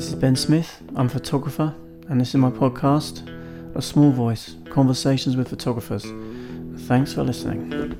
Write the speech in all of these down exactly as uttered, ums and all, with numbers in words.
This is Ben Smith, I'm a photographer, and this is my podcast, A Small Voice, Conversations with Photographers. Thanks for listening.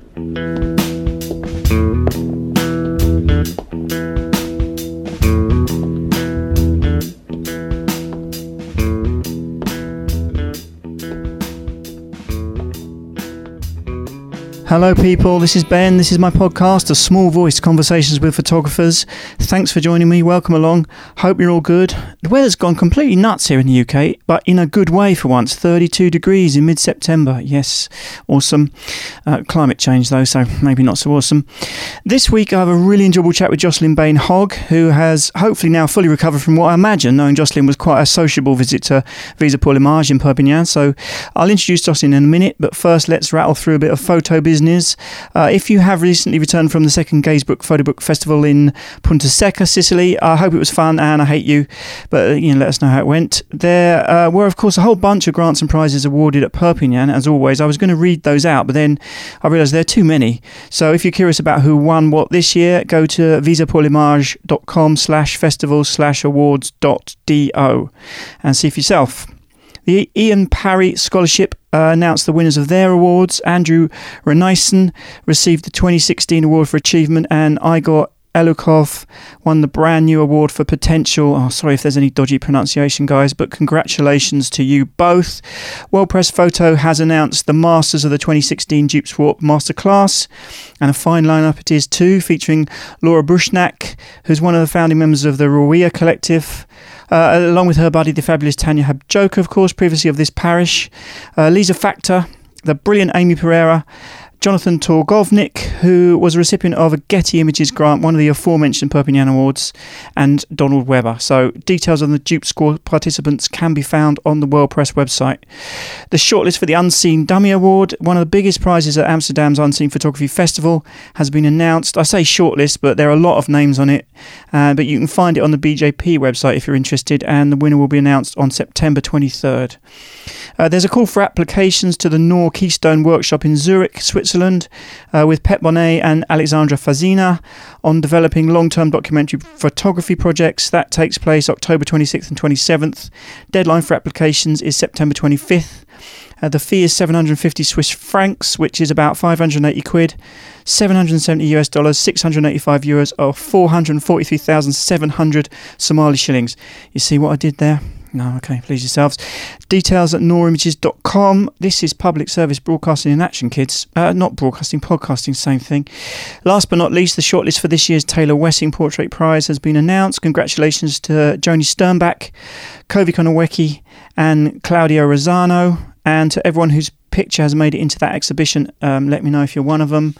Hello people, this is Ben, this is my podcast, A Small Voice, Conversations with Photographers. Thanks for joining me, welcome along, hope you're all good. The weather's gone completely nuts here in the U K, but in a good way for once, thirty-two degrees in mid-September, yes, awesome. Uh, climate change though, so maybe not so awesome. This week I have a really enjoyable chat with Jocelyn Bain-Hogg, who has hopefully now fully recovered from what I imagine, knowing Jocelyn was quite a sociable visit to Visa pour l'Image in Perpignan, so I'll introduce Jocelyn in a minute, but first let's rattle through a bit of photo business. Uh, if you have recently returned from the second Gazebook Photo Book Festival in Punta Seca, Sicily, I hope it was fun and I hate you, but uh, you know, let us know how it went. There uh, were of course a whole bunch of grants and prizes awarded at Perpignan, as always. I was going to read those out, but then I realised there are too many. So if you're curious about who won what this year, go to visapourlimage.com slash festival slash awards dot do and see for yourself. The Ian Parry Scholarship uh, announced the winners of their awards. Andrew Renaison received the twenty sixteen Award for Achievement, and Igor Elukov won the brand new award for Potential. Oh, sorry if there's any dodgy pronunciation, guys, but congratulations to you both. World Press Photo has announced the masters of the twenty sixteen Dupes Warp Masterclass, and a fine lineup it is too, featuring Laura Brushnak, who's one of the founding members of the Rawia Collective, Uh, along with her buddy, the fabulous Tanya Habjoka, of course, previously of this parish, uh, Lisa Factor, the brilliant Amy Pereira, Jonathan Torgovnik, who was a recipient of a Getty Images grant, one of the aforementioned Perpignan Awards, and Donald Webber. So details on the Dupe Score participants can be found on the World Press website. The shortlist for the Unseen Dummy Award, one of the biggest prizes at Amsterdam's Unseen Photography Festival, has been announced. I say shortlist, but there are a lot of names on it, uh, but you can find it on the B J P website if you're interested, and the winner will be announced on September twenty-third. Uh, there's a call for applications to the N O R Keystone Workshop in Zurich, Switzerland, uh, with Pep Bonnet and Alexandra Fazina on developing long-term documentary photography projects. That takes place October twenty-sixth and twenty-seventh. Deadline for applications is September twenty-fifth. Uh, the fee is seven hundred fifty Swiss francs, which is about five hundred eighty quid, seven hundred seventy US dollars, six hundred eighty-five euros, or four hundred forty-three thousand seven hundred Somali shillings. You see what I did there? No, okay, please yourselves. Details at norimages dot com. This is public service broadcasting in action, kids. Uh, not broadcasting, podcasting, same thing. Last but not least, the shortlist for this year's Taylor Wessing Portrait Prize has been announced. Congratulations to Joni Sternbach, Kovi Konowecki, and Claudio Rosano, and to everyone whose picture has made it into that exhibition. Um, let me know if you're one of them.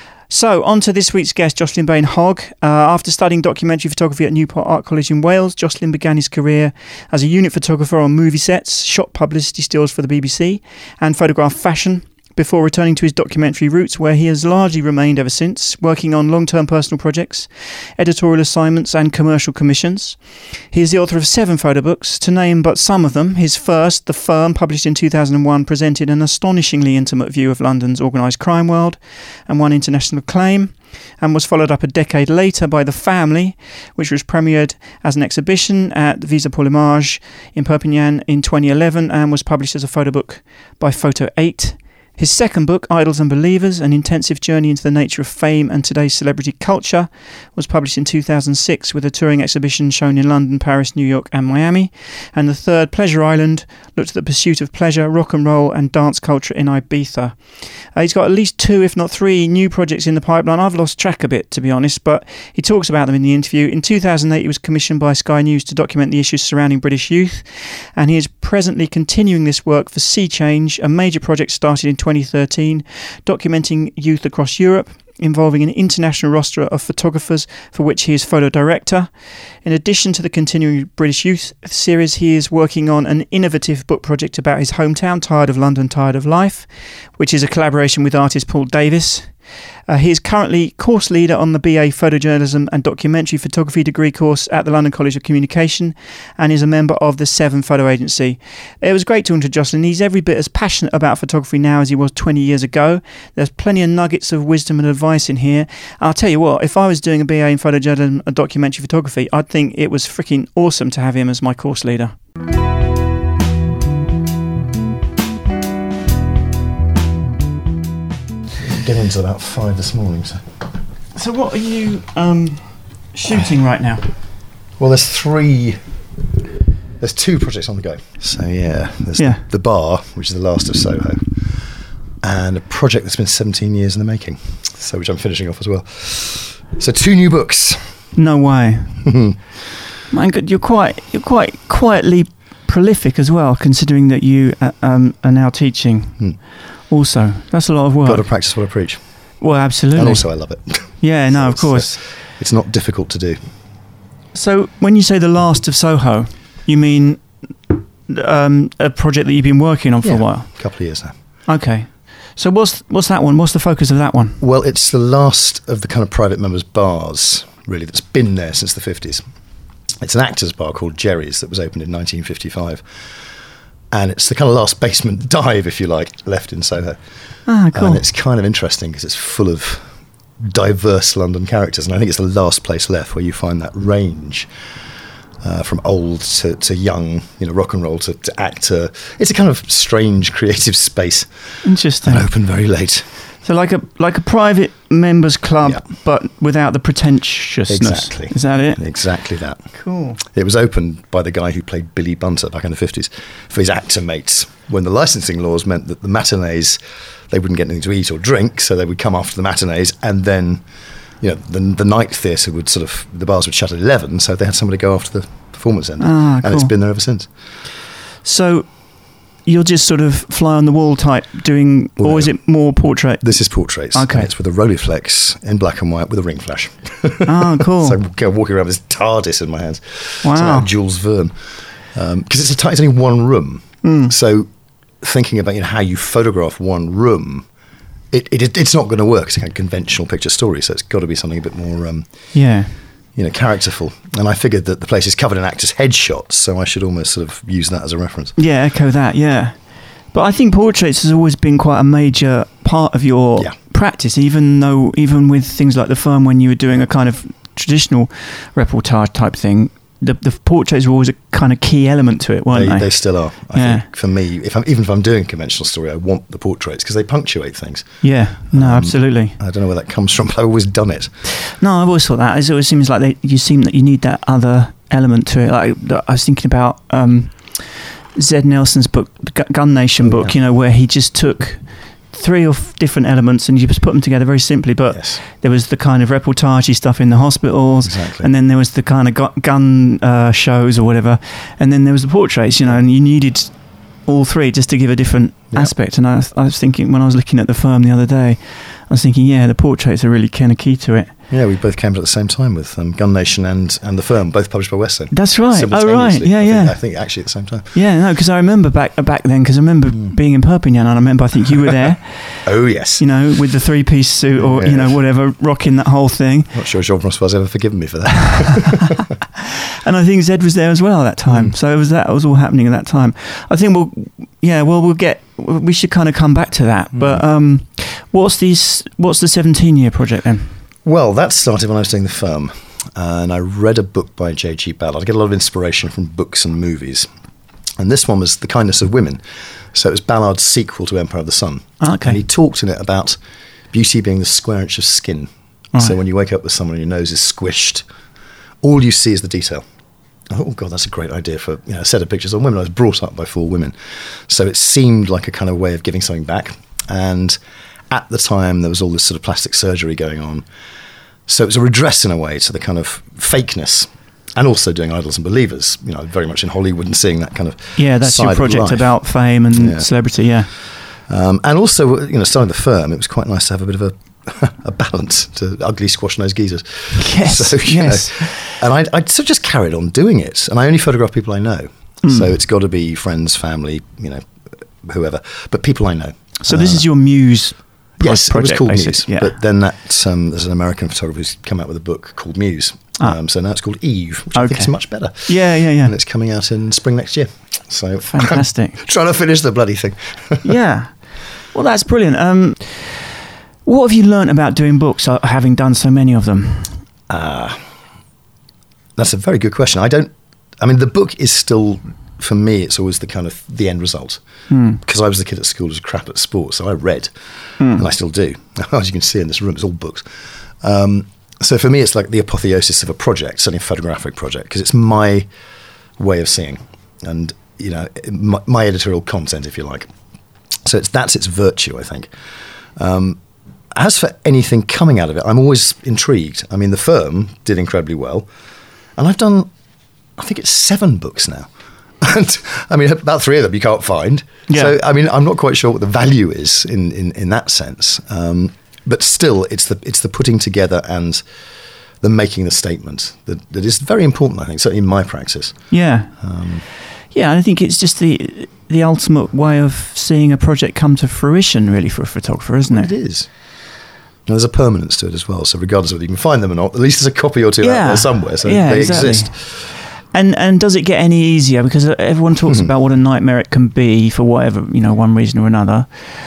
So, on to this week's guest, Jocelyn Bain-Hogg. Uh, after studying documentary photography at Newport Art College in Wales, Jocelyn began his career as a unit photographer on movie sets, shot publicity stills for the B B C, and photographed fashion, before returning to his documentary roots, where he has largely remained ever since, working on long-term personal projects, editorial assignments and commercial commissions. He is the author of seven photo books, to name but some of them. His first, The Firm, published in two thousand one, presented an astonishingly intimate view of London's organised crime world and won international acclaim, and was followed up a decade later by The Family, which was premiered as an exhibition at Visa pour l'Image in Perpignan in twenty eleven and was published as a photo book by Photo eight. His second book, Idols and Believers, An Intensive Journey into the Nature of Fame and Today's Celebrity Culture, was published in two thousand six with a touring exhibition shown in London, Paris, New York and Miami. And the third, Pleasure Island, looked at the pursuit of pleasure, rock and roll and dance culture in Ibiza. Uh, he's got at least two, if not three, new projects in the pipeline. I've lost track a bit, to be honest, but he talks about them in the interview. In two thousand eight, he was commissioned by Sky News to document the issues surrounding British youth, and he is presently continuing this work for Sea Change, a major project started in twenty thirteen, documenting youth across Europe, involving an international roster of photographers for which he is photo director. In addition to the continuing British Youth series, he is working on an innovative book project about his hometown, Tired of London, Tired of Life, which is a collaboration with artist Paul Davis. Uh, he is currently course leader on the B A Photojournalism and Documentary Photography degree course at the London College of Communication and is a member of the Seven Photo Agency. It was great talking to Jocelyn. He's every bit as passionate about photography now as he was twenty years ago. There's plenty of nuggets of wisdom and advice in here. I'll tell you what, if I was doing a B A in Photojournalism and Documentary Photography, I'd think it was freaking awesome to have him as my course leader. Get into about five this morning. So, so what are you um, shooting right now? Well, there's three. There's two projects on the go. So yeah, there's yeah. the Bar, which is the last of Soho, and a project that's been seventeen years in the making. So which I'm finishing off as well. So two new books. No way. Man, God, you're quite you're quite quietly prolific as well, considering that you uh, um, are now teaching. Hmm. Also, that's a lot of work. Got to practice what I preach. Well, absolutely. And also I love it. Yeah, no, so of course. Uh, it's not difficult to do. So when you say the last of Soho, you mean um, a project that you've been working on for yeah, a while? a couple of years now. Okay. So what's what's that one? What's the focus of that one? Well, it's the last of the kind of private members' bars, really, that's been there since the fifties. It's an actors' bar called Jerry's that was opened in nineteen fifty-five. And it's the kind of last basement dive, if you like, left in Soho. Ah, cool. And it's kind of interesting because it's full of diverse London characters. And I think it's the last place left where you find that range uh, from old to, to young, you know, rock and roll to, to actor. It's a kind of strange creative space. Interesting. And open very late. So like a like a private members club, yeah. but without the pretentiousness. Exactly. Is that it? Exactly that. Cool. It was opened by the guy who played Billy Bunter back in the fifties for his actor mates when the licensing laws meant that the matinees, they wouldn't get anything to eat or drink, so they would come after the matinees, and then, you know, the, the night theatre would sort of, the bars would shut at eleven, so they had somebody go after the performance end. Ah, cool. And it's been there ever since. So you're just sort of fly on the wall type doing, well, or no. Is it more portrait? This is portraits. Okay. And it's with a Rolleiflex in black and white with a ring flash. Oh, cool. So I'm walking around with this TARDIS in my hands. Wow. It's like Jules Verne. Because um, it's, a, it's only one room. Mm. So thinking about, you know, how you photograph one room, it, it it's not going to work. It's a kind of conventional picture story, so it's got to be something a bit more... Um, yeah. you know, characterful. And I figured that the place is covered in actors' headshots, so I should almost sort of use that as a reference. Yeah, echo that, yeah. But I think portraits has always been quite a major part of your yeah. practice, even though, even with things like The Firm, when you were doing a kind of traditional reportage type thing, the, the portraits were always a kind of key element to it, weren't they? They, they still are. I yeah. think for me, if I'm, even if I'm doing a conventional story, I want the portraits because they punctuate things. Yeah, no, um, absolutely. I don't know where that comes from, but I've always done it. No, I've always thought that. It always seems like they, you seem that you need that other element to it. Like I was thinking about um, Zed Nelson's book, the Gun Nation oh, book, yeah. you know, where he just took three or f- different elements and you just put them together very simply, but yes. there was the kind of reportage stuff in the hospitals, exactly. and then there was the kind of gu- gun uh, shows or whatever, and then there was the portraits, you know, and you needed all three just to give a different yep. aspect. And I, I was thinking, when I was looking at The Firm the other day, I was thinking, yeah, the portraits are really kind of key to it. Yeah, we both came at the same time with um, Gun Nation and, and The Firm, both published by Western. That's right. Oh, right. Yeah, I yeah. Think, I think actually at the same time. Yeah, no, because I remember back back then, because I remember mm. being in Perpignan, and I remember, I think you were there. Oh, yes. You know, with the three-piece suit or, yeah. you know, whatever, rocking that whole thing. Not sure Jean-François ever forgiven me for that. And I think Zed was there as well at that time. Mm. So it was that it was all happening at that time. I think we'll, yeah, well, we'll get, we should kind of come back to that. Mm. But um, what's these? What's the seventeen-year project then? Well, that started when I was doing The Firm, uh, and I read a book by J G Ballard. I get a lot of inspiration from books and movies, and this one was The Kindness of Women. So it was Ballard's sequel to Empire of the Sun. Oh, okay. And he talked in it about beauty being the square inch of skin. Right. So when you wake up with someone and your nose is squished, all you see is the detail. I thought, oh, God, that's a great idea for, you know, a set of pictures on women. I was brought up by four women. So it seemed like a kind of way of giving something back. And at the time, there was all this sort of plastic surgery going on. So it was a redress in a way to the kind of fakeness, and also doing Idols and Believers, you know, very much in Hollywood and seeing that kind of yeah, that's side your project about fame and yeah. celebrity, yeah. Um, and also, you know, starting The Firm, it was quite nice to have a bit of a a balance to ugly squash-nosed geezers. Yes, so, you yes. know, and I, I sort of just carried on doing it, and I only photograph people I know. Mm. So it's got to be friends, family, you know, whoever, but people I know. So uh, this is your muse Yes, project, it was called basically. Muse. Yeah. But then that um, there's an American photographer who's come out with a book called Muse. Ah. Um, so now it's called Eve, which I think Okay. is much better. Yeah, yeah, yeah. And it's coming out in spring next year. So Fantastic. I'm trying to finish the bloody thing. Yeah. Well, that's brilliant. Um, what have you learnt about doing books, uh, having done so many of them? Uh, that's a very good question. I don't. I mean, the book is still, for me, it's always the kind of the end result. Hmm. Because I was the kid at school who was crap at sports, so I read, Hmm. and I still do. As you can see in this room, it's all books. Um, so for me, it's like the apotheosis of a project, certainly a photographic project, because it's my way of seeing, and you know, my, my editorial content, if you like. So it's that's its virtue, I think. Um, as for anything coming out of it, I'm always intrigued. I mean, the firm did incredibly well, and I've done, I think it's seven books now. And I mean, about three of them you can't find. Yeah. So, I mean, I'm not quite sure what the value is in, in, in that sense. Um, but still, it's the it's the putting together and the making the statement that, that is very important, I think, certainly in my practice. Yeah. Um, Yeah, I think it's just the the ultimate way of seeing a project come to fruition, really, for a photographer, isn't it? it is. And there's a permanence to it as well. So regardless of whether you can find them or not, at least there's a copy or two Yeah. out there somewhere. So Yeah, they exactly. exist. And and does it get any easier? Because everyone talks Mhm. about what a nightmare it can be for whatever, you know, one reason or another.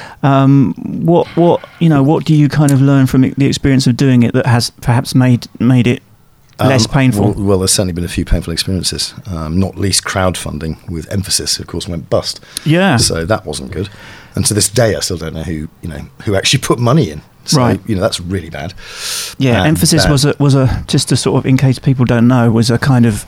Um, what what you know, what do you kind of learn from the experience of doing it that has perhaps made made it less Um, painful? Well, well, there's certainly been a few painful experiences, um, not least crowdfunding with Emphasis, of course, went bust. Yeah. So that wasn't good. And to this day, I still don't know who, you know, who actually put money in. So, Right. you know, that's really bad. Yeah, And Emphasis bad. was a was a just to sort of, in case people don't know, was a kind of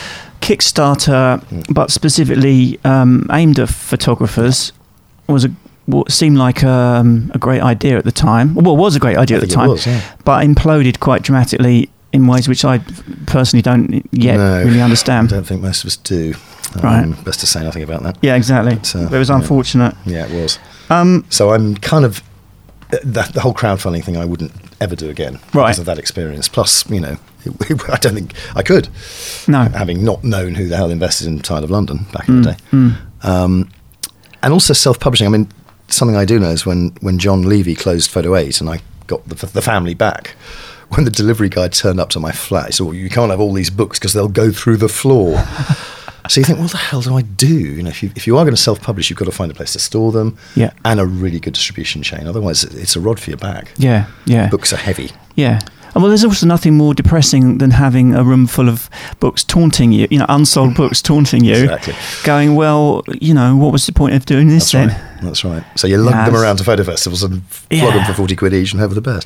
Kickstarter, Mm. but specifically um, aimed at photographers. Was a what seemed like um, a great idea at the time. Well, it was a great idea I at the think time, it was, yeah. but imploded quite dramatically in ways which I personally don't yet No, really I understand. don't think most of us do. Um, Right. Best to say nothing about that. Yeah, exactly. But, uh, it was yeah. unfortunate. Yeah, it was. Um, So I'm kind of the, the whole crowdfunding thing I wouldn't ever do again Right. because of that experience. Plus, you know, it, I don't think I could, no. having not known who the hell invested in Tide of London back in the day. Mm. Um, and also self-publishing. I mean, something I do know is when, when John Levy closed Photo eight and I got the, the family back, when the delivery guy turned up to my flat, he said, well, you can't have all these books because they'll go through the floor. So you think, what the hell do I do? You know, if you, if you are going to self-publish, you've got to find a place to store them Yeah. and a really good distribution chain. Otherwise, it's a rod for your back. Yeah, yeah. Books are heavy. Yeah. And well, there's also nothing more depressing than having a room full of books taunting you, you know, unsold books taunting you. Exactly. Going, well, you know, what was the point of doing this That's then? right. That's right. So you lug Yeah, them it's- around to photo festivals and flog Yeah. them for forty quid each and hope for the best.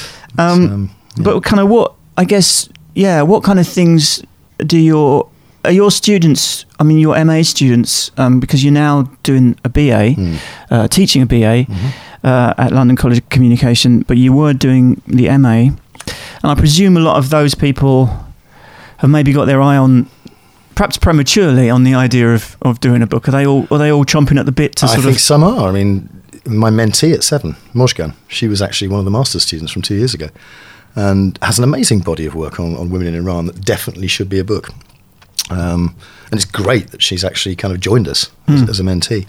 Um, It's, um, yeah. But kind of what, I guess, yeah, what kind of things do your, are your students, I mean, your M A students, um, because you're now doing a B A, Hmm. uh, teaching a B A Mhm. uh, at London College of Communication, but you were doing the M A. And I presume a lot of those people have maybe got their eye on, perhaps prematurely, on the idea of, of doing a book. Are they all are they all chomping at the bit to I sort think of? some are. I mean, my mentee at Seven, Mojgan, she was actually one of the master's students from two years ago and has an amazing body of work on, on women in Iran that definitely should be a book. Um, and it's great that she's actually kind of joined us as, Mm. as a mentee.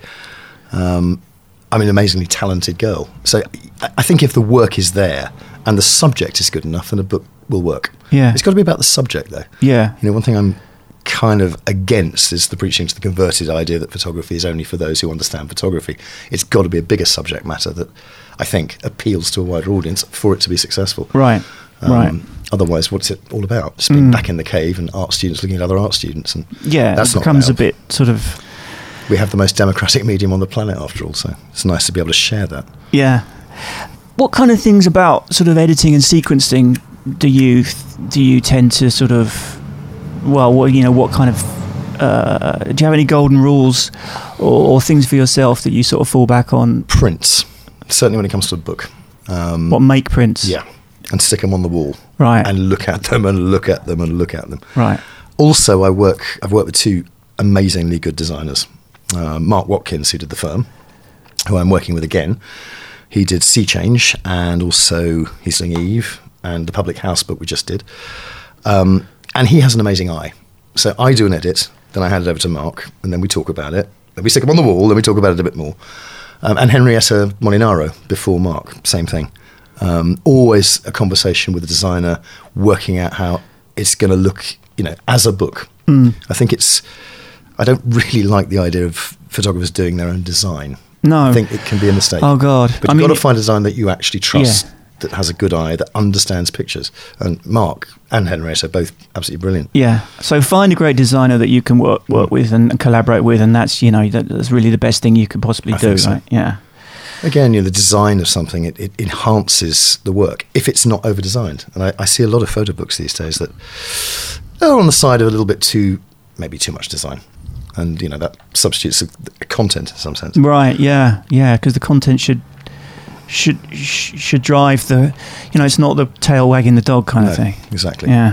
Um, I mean, amazingly talented girl. So I- I think if the work is there and the subject is good enough, then a book will work. Yeah. It's got to be about the subject, though. Yeah. You know, one thing I'm kind of against is the preaching to the converted idea that photography is only for those who understand photography. It's got to be a bigger subject matter that I think appeals to a wider audience for it to be successful. Right. Um, right. Otherwise, what's it all about? Just being Mm. back in the cave and art students looking at other art students, and Yeah. that's it not becomes a allowed. bit sort of. We have the most democratic medium on the planet, after all. So it's nice to be able to share that. Yeah. What kind of things about sort of editing and sequencing do you do you tend to sort of, well, what you know, what kind of uh, do you have any golden rules or, or things for yourself that you sort of fall back on? Prints, certainly when it comes to a book. Um, What make prints? yeah, and stick them on the wall Right. and look at them and look at them and look at them. right. Also, I work. I've worked with two amazingly good designers. Uh, Mark Watkins, who did the firm, who I'm working with again. He did Sea Change, and also he's doing Eve and the Public House book we just did. Um, and he has an amazing eye. So I do an edit, then I hand it over to Mark, and then we talk about it. Then we stick them on the wall, then we talk about it a bit more. Um, and Henrietta Molinaro before Mark, same thing. Um, always a conversation with the designer, working out how it's going to look, you know, as a book. Mm. I think it's, I don't really like the idea of photographers doing their own design. No. I think it can be a mistake. Oh, God. But I you've mean, got to find a design that you actually trust, yeah. that has a good eye, that understands pictures. And Mark and Henrietta are both absolutely brilliant. Yeah. So find a great designer that you can work work mm. with and, and collaborate with, and that's, you know, that, that's really the best thing you could possibly I do, think so. right? Yeah. Again, you know, the design of something, it, it enhances the work if it's not over-designed. And I, I see a lot of photo books these days that are on the side of a little bit too, maybe too much design. And, you know, that substitutes the content in some sense. Right, yeah, yeah, because the content should should sh- should drive the, you know, it's not the tail wagging the dog kind no, of thing. Exactly. Yeah.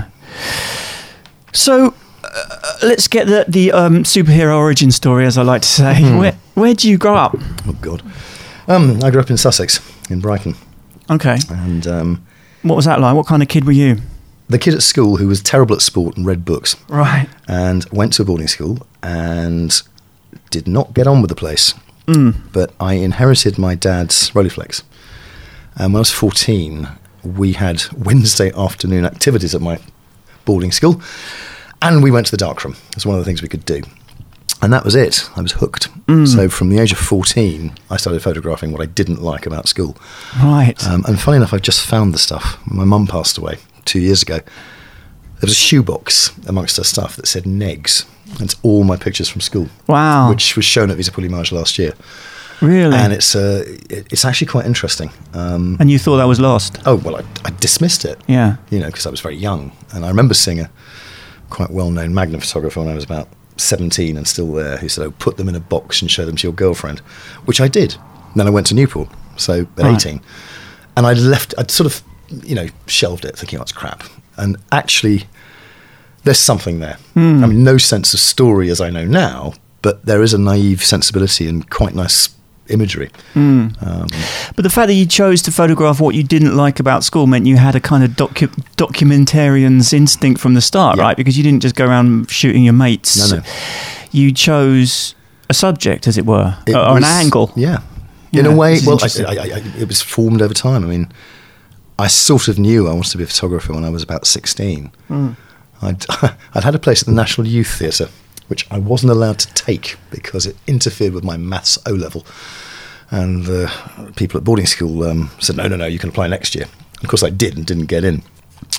So uh, let's get the, the um, superhero origin story, as I like to say. Mm. Where where do you grow up? Oh, God. Um, I grew up in Sussex, in Brighton. Okay. And um, what was that like? What kind of kid were you? The kid at school who was terrible at sport and read books. Right. And went to a boarding school and did not get on with the place. Mm. But I inherited my dad's Rolleiflex. And when I was fourteen, we had Wednesday afternoon activities at my boarding school. And we went to the darkroom. It was one of the things we could do. And that was it. I was hooked. Mm. So from the age of fourteen, I started photographing what I didn't like about school. Right. Um, and funny enough, I've just found the stuff. My mum passed away two years ago. There was a shoebox amongst her stuff that said Negs. And it's all my pictures from school. Wow. Which was shown at Visa Pulimage last year. Really? And it's uh, it, it's actually quite interesting. Um, and you thought that was lost? Oh, well, I, I dismissed it. Yeah. You know, because I was very young. And I remember seeing a quite well-known Magnum photographer when I was about seventeen and still there, who said, oh, put them in a box and show them to your girlfriend, which I did. And then I went to Newport, so at right. eighteen. And I left, I'd sort of, you know, shelved it, thinking, oh, it's crap. And actually, there's something there. Mm. I mean, no sense of story as I know now, but there is a naive sensibility and quite nice imagery. Mm. Um, but the fact that you chose to photograph what you didn't like about school meant you had a kind of docu- documentarian's instinct from the start, yeah. right? Because you didn't just go around shooting your mates. No, no. You chose a subject, as it were, it or was, an angle. Yeah. In yeah, a way, well, I, I, I, it was formed over time. I mean, I sort of knew I wanted to be a photographer when I was about sixteen. Mm. I'd, I'd had a place at the National Youth Theatre, which I wasn't allowed to take because it interfered with my maths O-level. And the uh, people at boarding school um, said, no, no, no, you can apply next year. Of course I did and didn't get in.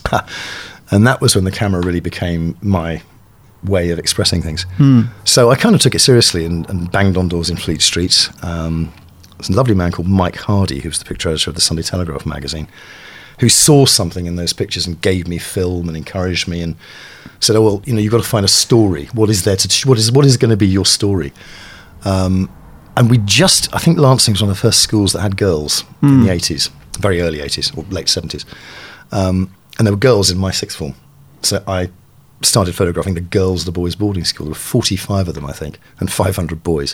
And that was when the camera really became my way of expressing things. Hmm. So I kind of took it seriously and, and banged on doors in Fleet Street. Um, there's a lovely man called Mike Hardy, who's the picture editor of the Sunday Telegraph magazine, who saw something in those pictures and gave me film and encouraged me and said, oh, well, you know, you've got to find a story. What is there to, what is, what is going to be your story? Um, and we just, I think Lancing was one of the first schools that had girls mm. in the eighties, very early eighties or late seventies. Um, and there were girls in my sixth form. So I started photographing the girls, the boys' boarding school. There were forty-five of them, I think, and five hundred boys.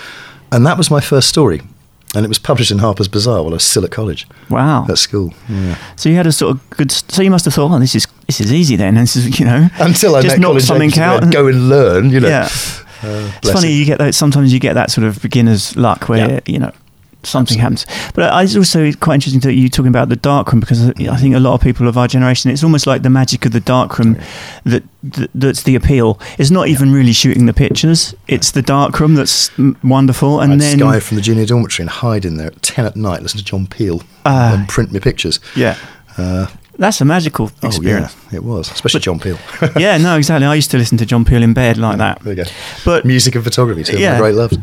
And that was my first story. And it was published in Harper's Bazaar while I was still at college. Wow. At school. Yeah. So you had a sort of good... So you must have thought, oh, this is this is easy then. This is, you know... Until I just met college something out and go and learn, you know. Yeah. Uh, it's funny, you get that, sometimes you get that sort of beginner's luck where, yeah. you know, something Absolutely. happens. But it's also quite interesting that you're talking about the darkroom, because I think a lot of people of our generation, it's almost like the magic of the darkroom yeah. that, that that's the appeal. It's not even yeah. really shooting the pictures. It's the darkroom that's wonderful. And I'd then sky from the junior dormitory and hide in there at ten at night, listen to John Peel uh, and print me pictures. Yeah. Uh, That's a magical experience. Oh, yeah, it was, especially but, John Peel. Yeah, no, exactly. I used to listen to John Peel in bed like that. There you go. But music and photography too. Yeah. My great love.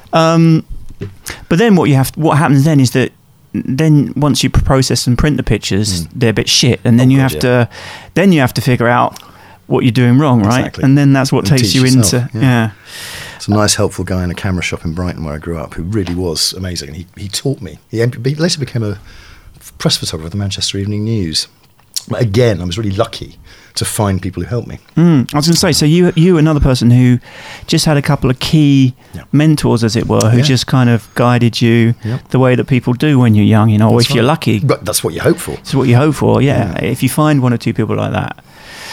Um, but then what you have, what happens then is that then once you process and print the pictures, mm. they're a bit shit, and then oh, you God, have yeah. to, then you have to figure out what you're doing wrong, right? Exactly. And then that's what and takes you yourself, into, yeah. yeah. It's a nice, helpful guy in a camera shop in Brighton where I grew up, who really was amazing, and he he taught me. He later became a press photographer at the Manchester Evening News. But again, I was really lucky to find people who helped me. Mm, I was going to say, so you, you, another person who just had a couple of key yeah. mentors, as it were, who yeah. just kind of guided you yeah. the way that people do when you're young, you know, or if right. you're lucky. But that's what you hope for. That's what you hope for, yeah. yeah. If you find one or two people like that.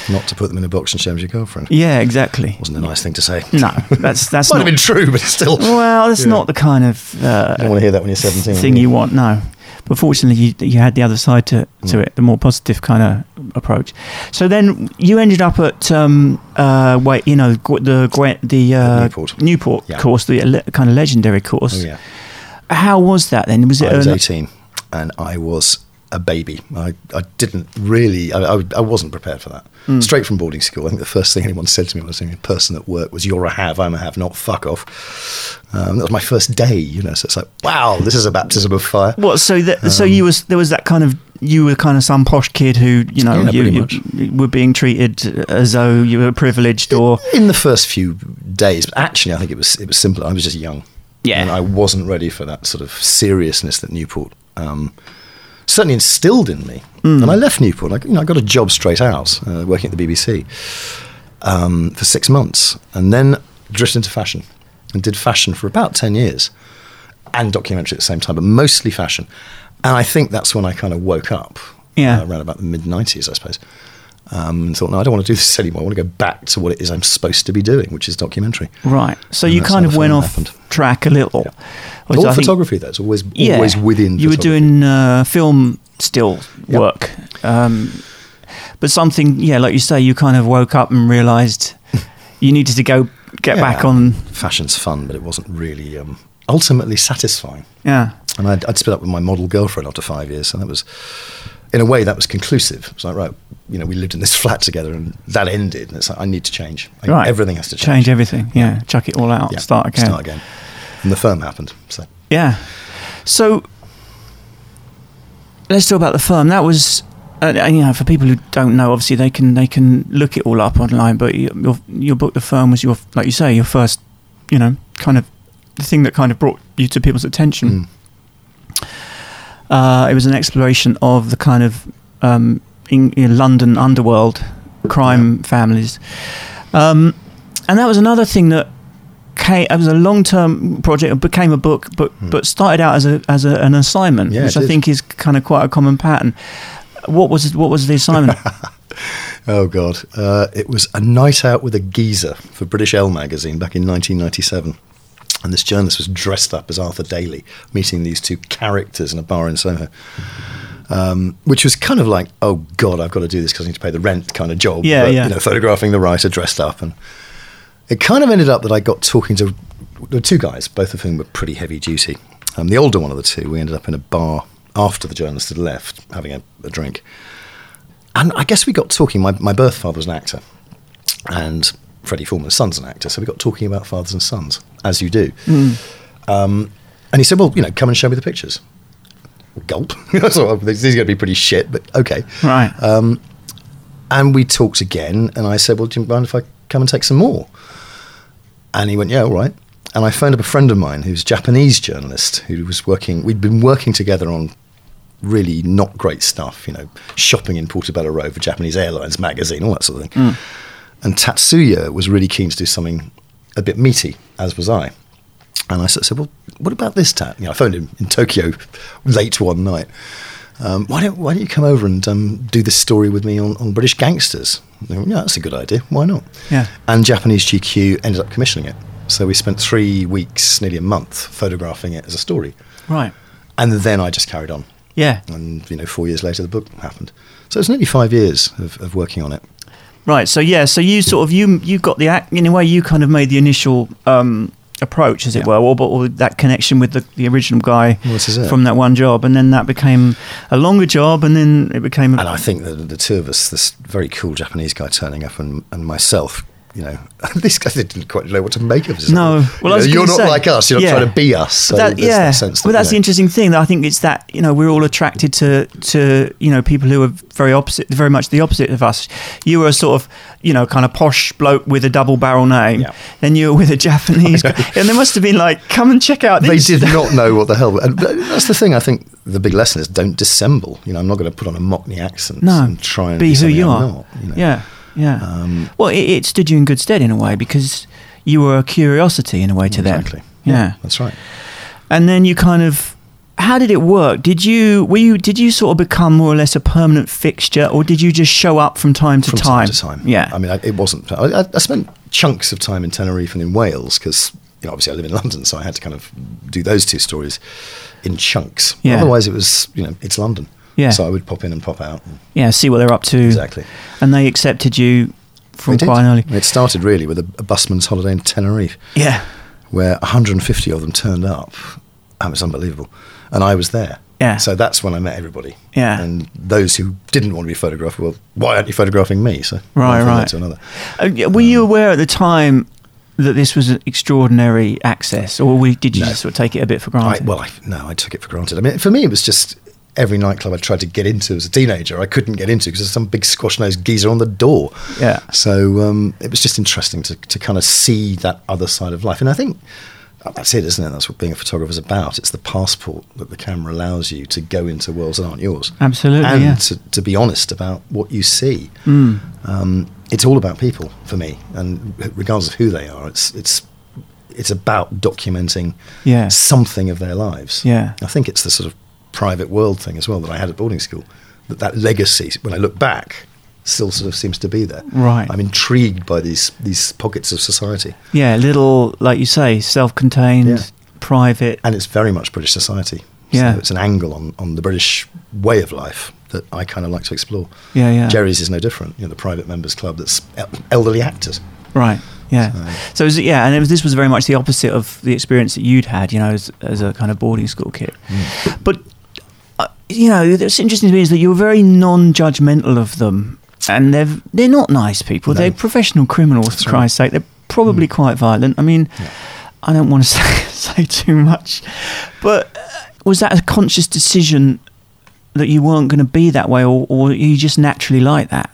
Not to put them in a box and show them to your girlfriend. Yeah, exactly. Wasn't a nice thing to say. No, that's that's might not, have been true, but still. Well, that's Yeah. not the kind of uh, I don't want to hear that when you're seventeen. thing you want. No, but fortunately, you you had the other side to to Mm. it, the more positive kind of approach. So then you ended up at um uh wait, you know, Gu- the Gwen- the uh, Newport. Newport Yeah. course, the le- kind of legendary course. Oh, yeah. How was that then? Was it I was an- eighteen, and I was a baby. I, I didn't really, I, I, I wasn't prepared for that. Mm. Straight from boarding school, I think the first thing anyone said to me when I was a person at work was, "You're a have, I'm a have, not fuck off." Um, that was my first day, you know, so it's like, wow, this is a baptism of fire. What? So that so Um, you was there was that kind of you were kind of some posh kid who you know Yeah, you, pretty you, much. you were being treated as though you were privileged or In the first few days, but actually I think it was it was simpler. I was just young. Yeah. And I wasn't ready for that sort of seriousness that Newport um, certainly instilled in me. Mm. And I left Newport. Like, you know, I got a job straight out, uh, working at the B B C um, for six months, and then drifted into fashion and did fashion for about ten years, and documentary at the same time, but mostly fashion. And I think that's when I kind of woke up. Yeah. Uh, around about the mid nineties, I suppose. Um, and thought, no, I don't want to do this anymore. I want to go back to what it is I'm supposed to be doing, which is documentary. right. So And you that's kind how of the went film off happened. track a little. Which All I think- photography, though. It's always Yeah, always within you were photography. doing uh, film still Yep. work, um, but something, yeah, like you say, you kind of woke up and realised you needed to go get Yeah. back on. Fashion's fun, but it wasn't really um, ultimately satisfying. Yeah, And I'd, I'd split up with my model girlfriend after five years, so that was, in a way, that was conclusive. It was like, right, you know, we lived in this flat together, and that ended, and it's like, I need to change. I, right. Everything has to change. Change everything. Yeah, chuck it all out. Yeah, Start again. Start again. And the firm happened. So Yeah. So let's talk about the firm. That was, uh, you know, for people who don't know, obviously they can they can look it all up online. But your your, your book, The Firm, was your, like you say, your first, you know, kind of the thing that kind of brought you to people's attention. Mm. Uh, it was an exploration of the kind of um, in, in London underworld crime Yeah. families, um, and that was another thing that came. It was a long-term project. It became a book, but Hmm. but started out as a as a, an assignment, Yeah, which it I did. think is kind of quite a common pattern. What was what was the assignment? Oh, God. Uh, it was a night out with a geezer for British Elle magazine back in nineteen ninety-seven. And this journalist was dressed up as Arthur Daly, meeting these two characters in a bar in Soho. Um, which was kind of like, oh, God, I've got to do this because I need to pay the rent kind of job. Yeah, but, yeah. You know, photographing the writer dressed up. And it kind of ended up that I got talking to there were two guys, both of whom were pretty heavy duty. Um, the older one of the two, we ended up in a bar after the journalist had left, having a, a drink. And I guess we got talking. My, my birth father was an actor, and Freddie Foreman's son's an actor. So we got talking about fathers and sons, as you do. Mm. Um, and he said, well, you know, come and show me the pictures. Gulp. So these are going to be pretty shit, but okay. Right. Um, and we talked again, and I said, well, do you mind if I come and take some more? And he went, yeah, all right. And I phoned up a friend of mine who's a Japanese journalist who was working, we'd been working together on really not great stuff, you know, shopping in Portobello Row for Japanese Airlines magazine, all that sort of thing. Mm. And Tatsuya was really keen to do something a bit meaty, as was I. And I sort of said, well, what about this, Tat? You know, I phoned him in Tokyo late one night. Um, why don't Why don't you come over and um, do this story with me on, on British gangsters? And they went, yeah, that's a good idea. Why not? Yeah. And Japanese G Q ended up commissioning it. So we spent three weeks, nearly a month, photographing it as a story. Right. And then I just carried on. Yeah. And, you know, four years later, the book happened. So it was nearly five years of, of working on it. Right. So yeah. So you sort of you you got the act in a way. You kind of made the initial um, approach, as it Yeah. were, or, or that connection with the, the original guy Well, this is it. from that one job, and then that became a longer job, and then it became. A, And I think that the two of us, this very cool Japanese guy turning up and, and myself, you know, these guys didn't quite know what to make of us. No. You Well, I know, was you're gonna not say, like us. You're not yeah. trying to be us. So But that, there's yeah, that sense that, well, that's the you know, interesting thing. That I think it's that you know we're all attracted to to you know people who are very opposite, very much the opposite of us. You were a sort of you know kind of posh bloke with a double barrel name, Yeah. then you were with a Japanese guy, and they must have been like, "Come and check out they this." did not know what the hell. And that's the thing. I think the big lesson is don't dissemble. You know, I'm not going to put on a Mockney accent No, and try and be be who something you I'm are. not, you know. Yeah, yeah. Um, well, it, it stood you in good stead in a way because you were a curiosity in a way to them. exactly. Yeah. That's right. And then you kind of, how did it work? Did you were you did you sort of become more or less a permanent fixture, or did you just show up from time to from time? From time to time. Yeah. I mean, I, it wasn't. I, I spent chunks of time in Tenerife and in Wales because, you know, obviously I live in London, so I had to kind of do those two stories in chunks. Yeah. Otherwise, it was, you know, it's London. Yeah. So I would pop in and pop out. And yeah, see what they're up to. Exactly. And they accepted you from They quite did. early. It started really with a, a busman's holiday in Tenerife. Yeah. Where one hundred fifty of them turned up. And it was unbelievable. And I was there. Yeah. So that's when I met everybody. Yeah. And those who didn't want to be photographed, well, why aren't you photographing me? So right, one thing led right. to another. Uh, were um, you aware at the time that this was an extraordinary access, or we, did you no. just sort of take it a bit for granted? I, well, I, no, I took it for granted. I mean, for me, it was just every nightclub I tried to get into as a teenager, I couldn't get into because there's some big squash-nosed geezer on the door. Yeah. So um, it was just interesting to, to kind of see that other side of life. And I think that's it, isn't it? That's what being a photographer is about. It's the passport that the camera allows you to go into worlds that aren't yours. Absolutely, and yeah. to, to be honest about what you see. Mm. Um, it's all about people for me, and regardless of who they are, it's it's it's about documenting yeah. something of their lives. Yeah. I think it's the sort of private world thing as well that I had at boarding school. That that legacy, when I look back, still sort of seems to be there. Right. I'm intrigued by these these pockets of society. Yeah, little, like you say, self-contained, Yeah. private. And it's very much British society. Yeah. So it's an angle on, on the British way of life that I kind of like to explore. Yeah, yeah. Jerry's is no different. You know, the private members club that's el- elderly actors. Right. Yeah. So, So, it was, yeah, and it was, this was very much the opposite of the experience that you'd had, you know, as, as a kind of boarding school kid. Mm. But, uh, you know, what's interesting to me is that you were very non-judgmental of them. And they're they're not nice people. No. They're professional criminals, That's for Christ's right. sake. They're probably Mm. quite violent. I mean, Yeah. I don't want to say, say too much, but uh, was that a conscious decision that you weren't going to be that way, or, or you just naturally like that?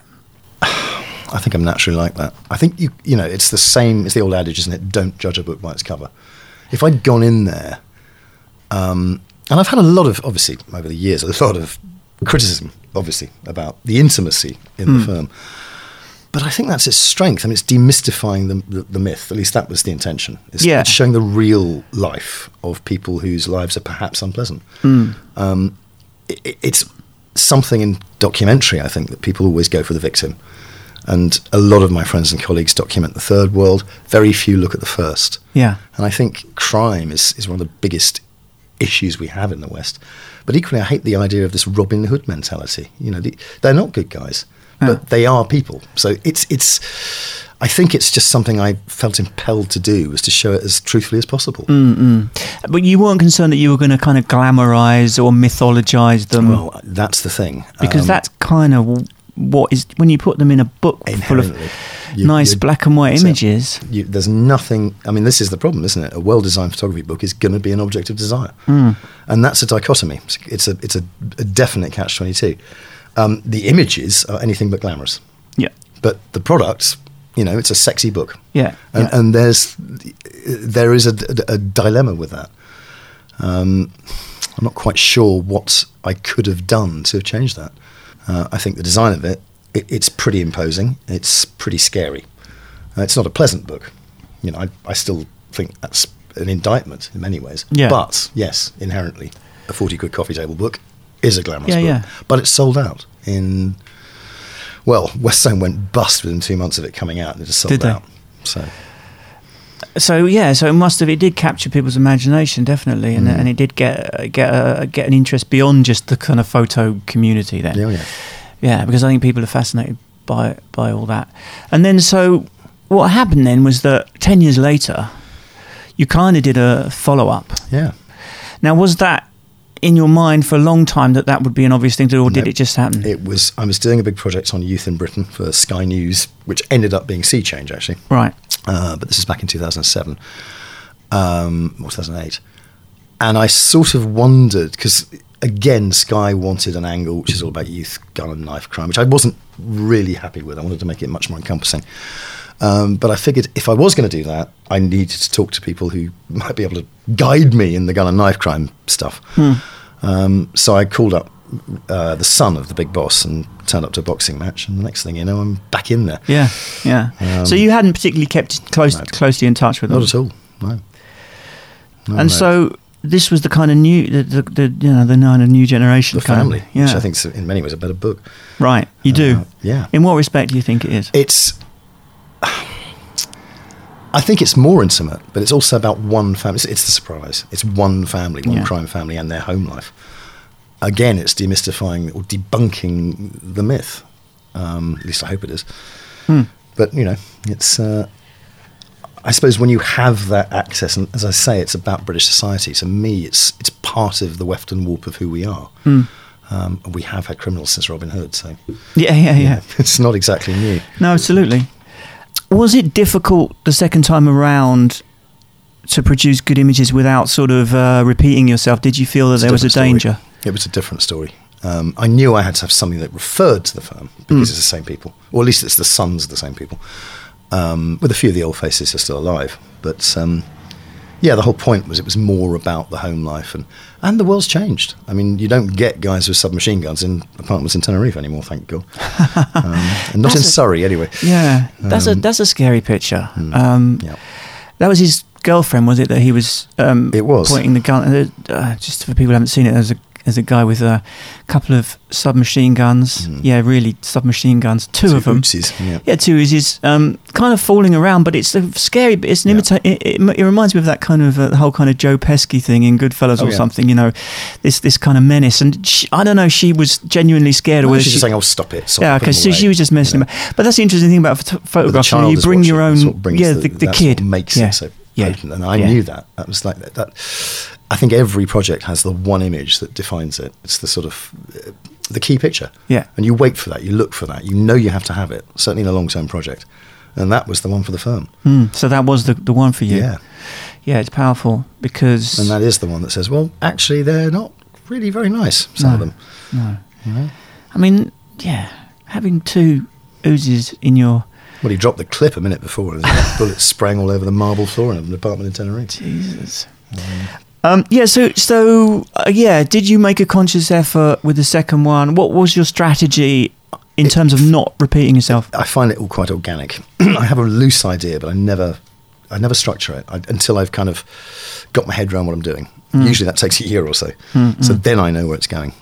I think I'm naturally like that. I think, you you know, it's the same, it's the old adage, isn't it? Don't judge a book by its cover. If I'd gone in there, um, and I've had a lot of, obviously, over the years, a lot of criticism, obviously, about the intimacy in Mm. the firm. But I think that's its strength. I mean, it's demystifying the, the, the myth. At least that was the intention. It's, Yeah. it's showing the real life of people whose lives are perhaps unpleasant. Mm. Um, it, it's something in documentary, I think, that people always go for the victim. And a lot of my friends and colleagues document the third world. Very few look at the first. Yeah. And I think crime is, is one of the biggest issues we have in the West. But equally, I hate the idea of this Robin Hood mentality. You know, the, they're not good guys, Yeah. but they are people. So it's it's. I think it's just something I felt impelled to do, was to show it as truthfully as possible. Mm-mm. But you weren't concerned that you were going to kind of glamorise or mythologise them, Well, that's the thing. because Um, that's kind of what is when you put them in a book full of inherently, you- nice you- black and white so images. you, there's nothing. I mean, this is the problem, isn't it? A well-designed photography book is going to be an object of desire, Mm. and that's a dichotomy. It's a it's a, a definite catch twenty-two. Um, the images are anything but glamorous, Yeah. but the product, you know, it's a sexy book, Yeah. and, yeah. and there's there is a, a, a dilemma with that. Um, I'm not quite sure what I could have done to have changed that. Uh, I think the design of it, it, it's pretty imposing. It's pretty scary. Uh, it's not a pleasant book. You know, I, I still think that's an indictment in many ways. Yeah. But yes, inherently, a forty quid coffee table book is a glamorous Yeah, book. yeah. But it's sold out in. Well, West Zone went bust within two months of it coming out, and it just sold Did they? out. So So yeah, so it must have it did capture people's imagination definitely, and Mm. and it did get get a, get an interest beyond just the kind of photo community then. yeah, yeah. Yeah, because I think people are fascinated by by all that. And then so what happened then was that ten years later, you kind of did a follow up. Yeah. Now was that in your mind for a long time that that would be an obvious thing to do, or did Nope. it just happen? It was. I was doing a big project on youth in Britain for Sky News, which ended up being Sea Change, actually. Right. Uh, but this is back in two thousand seven, um, or two thousand eight. And I sort of wondered, because, again, Sky wanted an angle which is all about youth gun and knife crime, which I wasn't really happy with. I wanted to make it much more encompassing. Um, but I figured if I was going to do that, I needed to talk to people who might be able to guide me in the gun and knife crime stuff. Hmm. Um, so I called up uh, the son of the big boss and turned up to a boxing match. And the next thing you know, I'm back in there. Yeah, yeah. Um, so you hadn't particularly kept close no. closely in touch with them? Not at all, no. No, And no. so this was the kind of new, the, the, the you know, the kind of new generation. The kind Family, of, yeah. which I think is in many ways a better book. Right, you do? Uh, yeah. In what respect do you think it is? It's... I think it's more intimate, but it's also about one family. It's, it's the surprise. It's one family, one Yeah. crime family and their home life. Again, it's demystifying or debunking the myth. Um, at least I hope it is. Hmm. But, you know, it's... Uh, I suppose when you have that access, and as I say, it's about British society. To me, it's it's part of the wefton warp of who we are. Hmm. Um, we have had criminals since Robin Hood, so... Yeah, yeah, yeah. It's not exactly new. No, absolutely. Was it difficult the second time around to produce good images without sort of uh, repeating yourself? Did you feel that It's there was a different danger? story. It was a different story. Um, I knew I had to have something that referred to the firm because Mm. it's the same people, or at least it's the sons of the same people. Um, with a few of the old faces who are still alive, but um, yeah, the whole point was it was more about the home life, and and the world's changed. I mean, you don't get guys with submachine guns in apartments in Tenerife anymore, thank God, um, and not That's in a- Surrey anyway. Yeah, that's a Um, that's a scary picture. mm, Um, yeah. That was his girlfriend, was it? That he was um, It was. pointing the gun. Uh, uh, just for people who haven't seen it, there's a there's a guy with a couple of submachine guns. Mm. Yeah, really submachine guns. Two, Two of them. Uzis, yeah. Yeah, two Uzis, um, kind of falling around, but it's a scary. It's an Yeah. imita- it, it, it reminds me of that kind of uh, the whole kind of Joe Pesci thing in Goodfellas Oh, or yeah. something. You know, this this kind of menace. And she, I don't know, she was genuinely scared, or Well, whether she's she, just saying, "Oh, stop it!" Stop yeah, it, put okay, them so away," she was just messing you know. about. But that's the interesting thing about photo- But the photographs. You, know, child you is bring your watching. own, That's what brings yeah, the, the, the that's kid what makes yeah. it so Yeah. potent. And I Yeah. knew that. That was like that, that. I think every project has the one image that defines it. It's the sort of uh, the key picture. Yeah. And you wait for that. You look for that. You know you have to have it. Certainly in a long-term project. And that was the one for the firm. Mm, so that was the the one for you. Yeah. Yeah, it's powerful because And that is the one that says, well, actually, they're not really very nice. Some of No. them. no. You know? I mean, yeah, having two Uzis in your Well, he dropped the clip a minute before, and the bullets sprang all over the marble floor in an apartment in Tenerife. Jesus. Um, yeah, so so uh, yeah, did you make a conscious effort with the second one? What was your strategy in It- terms of not repeating yourself? I find it all quite organic. I have a loose idea, but I never, I never structure it I, until I've kind of got my head around what I'm doing. Usually that takes a year or so. So then I know where it's going.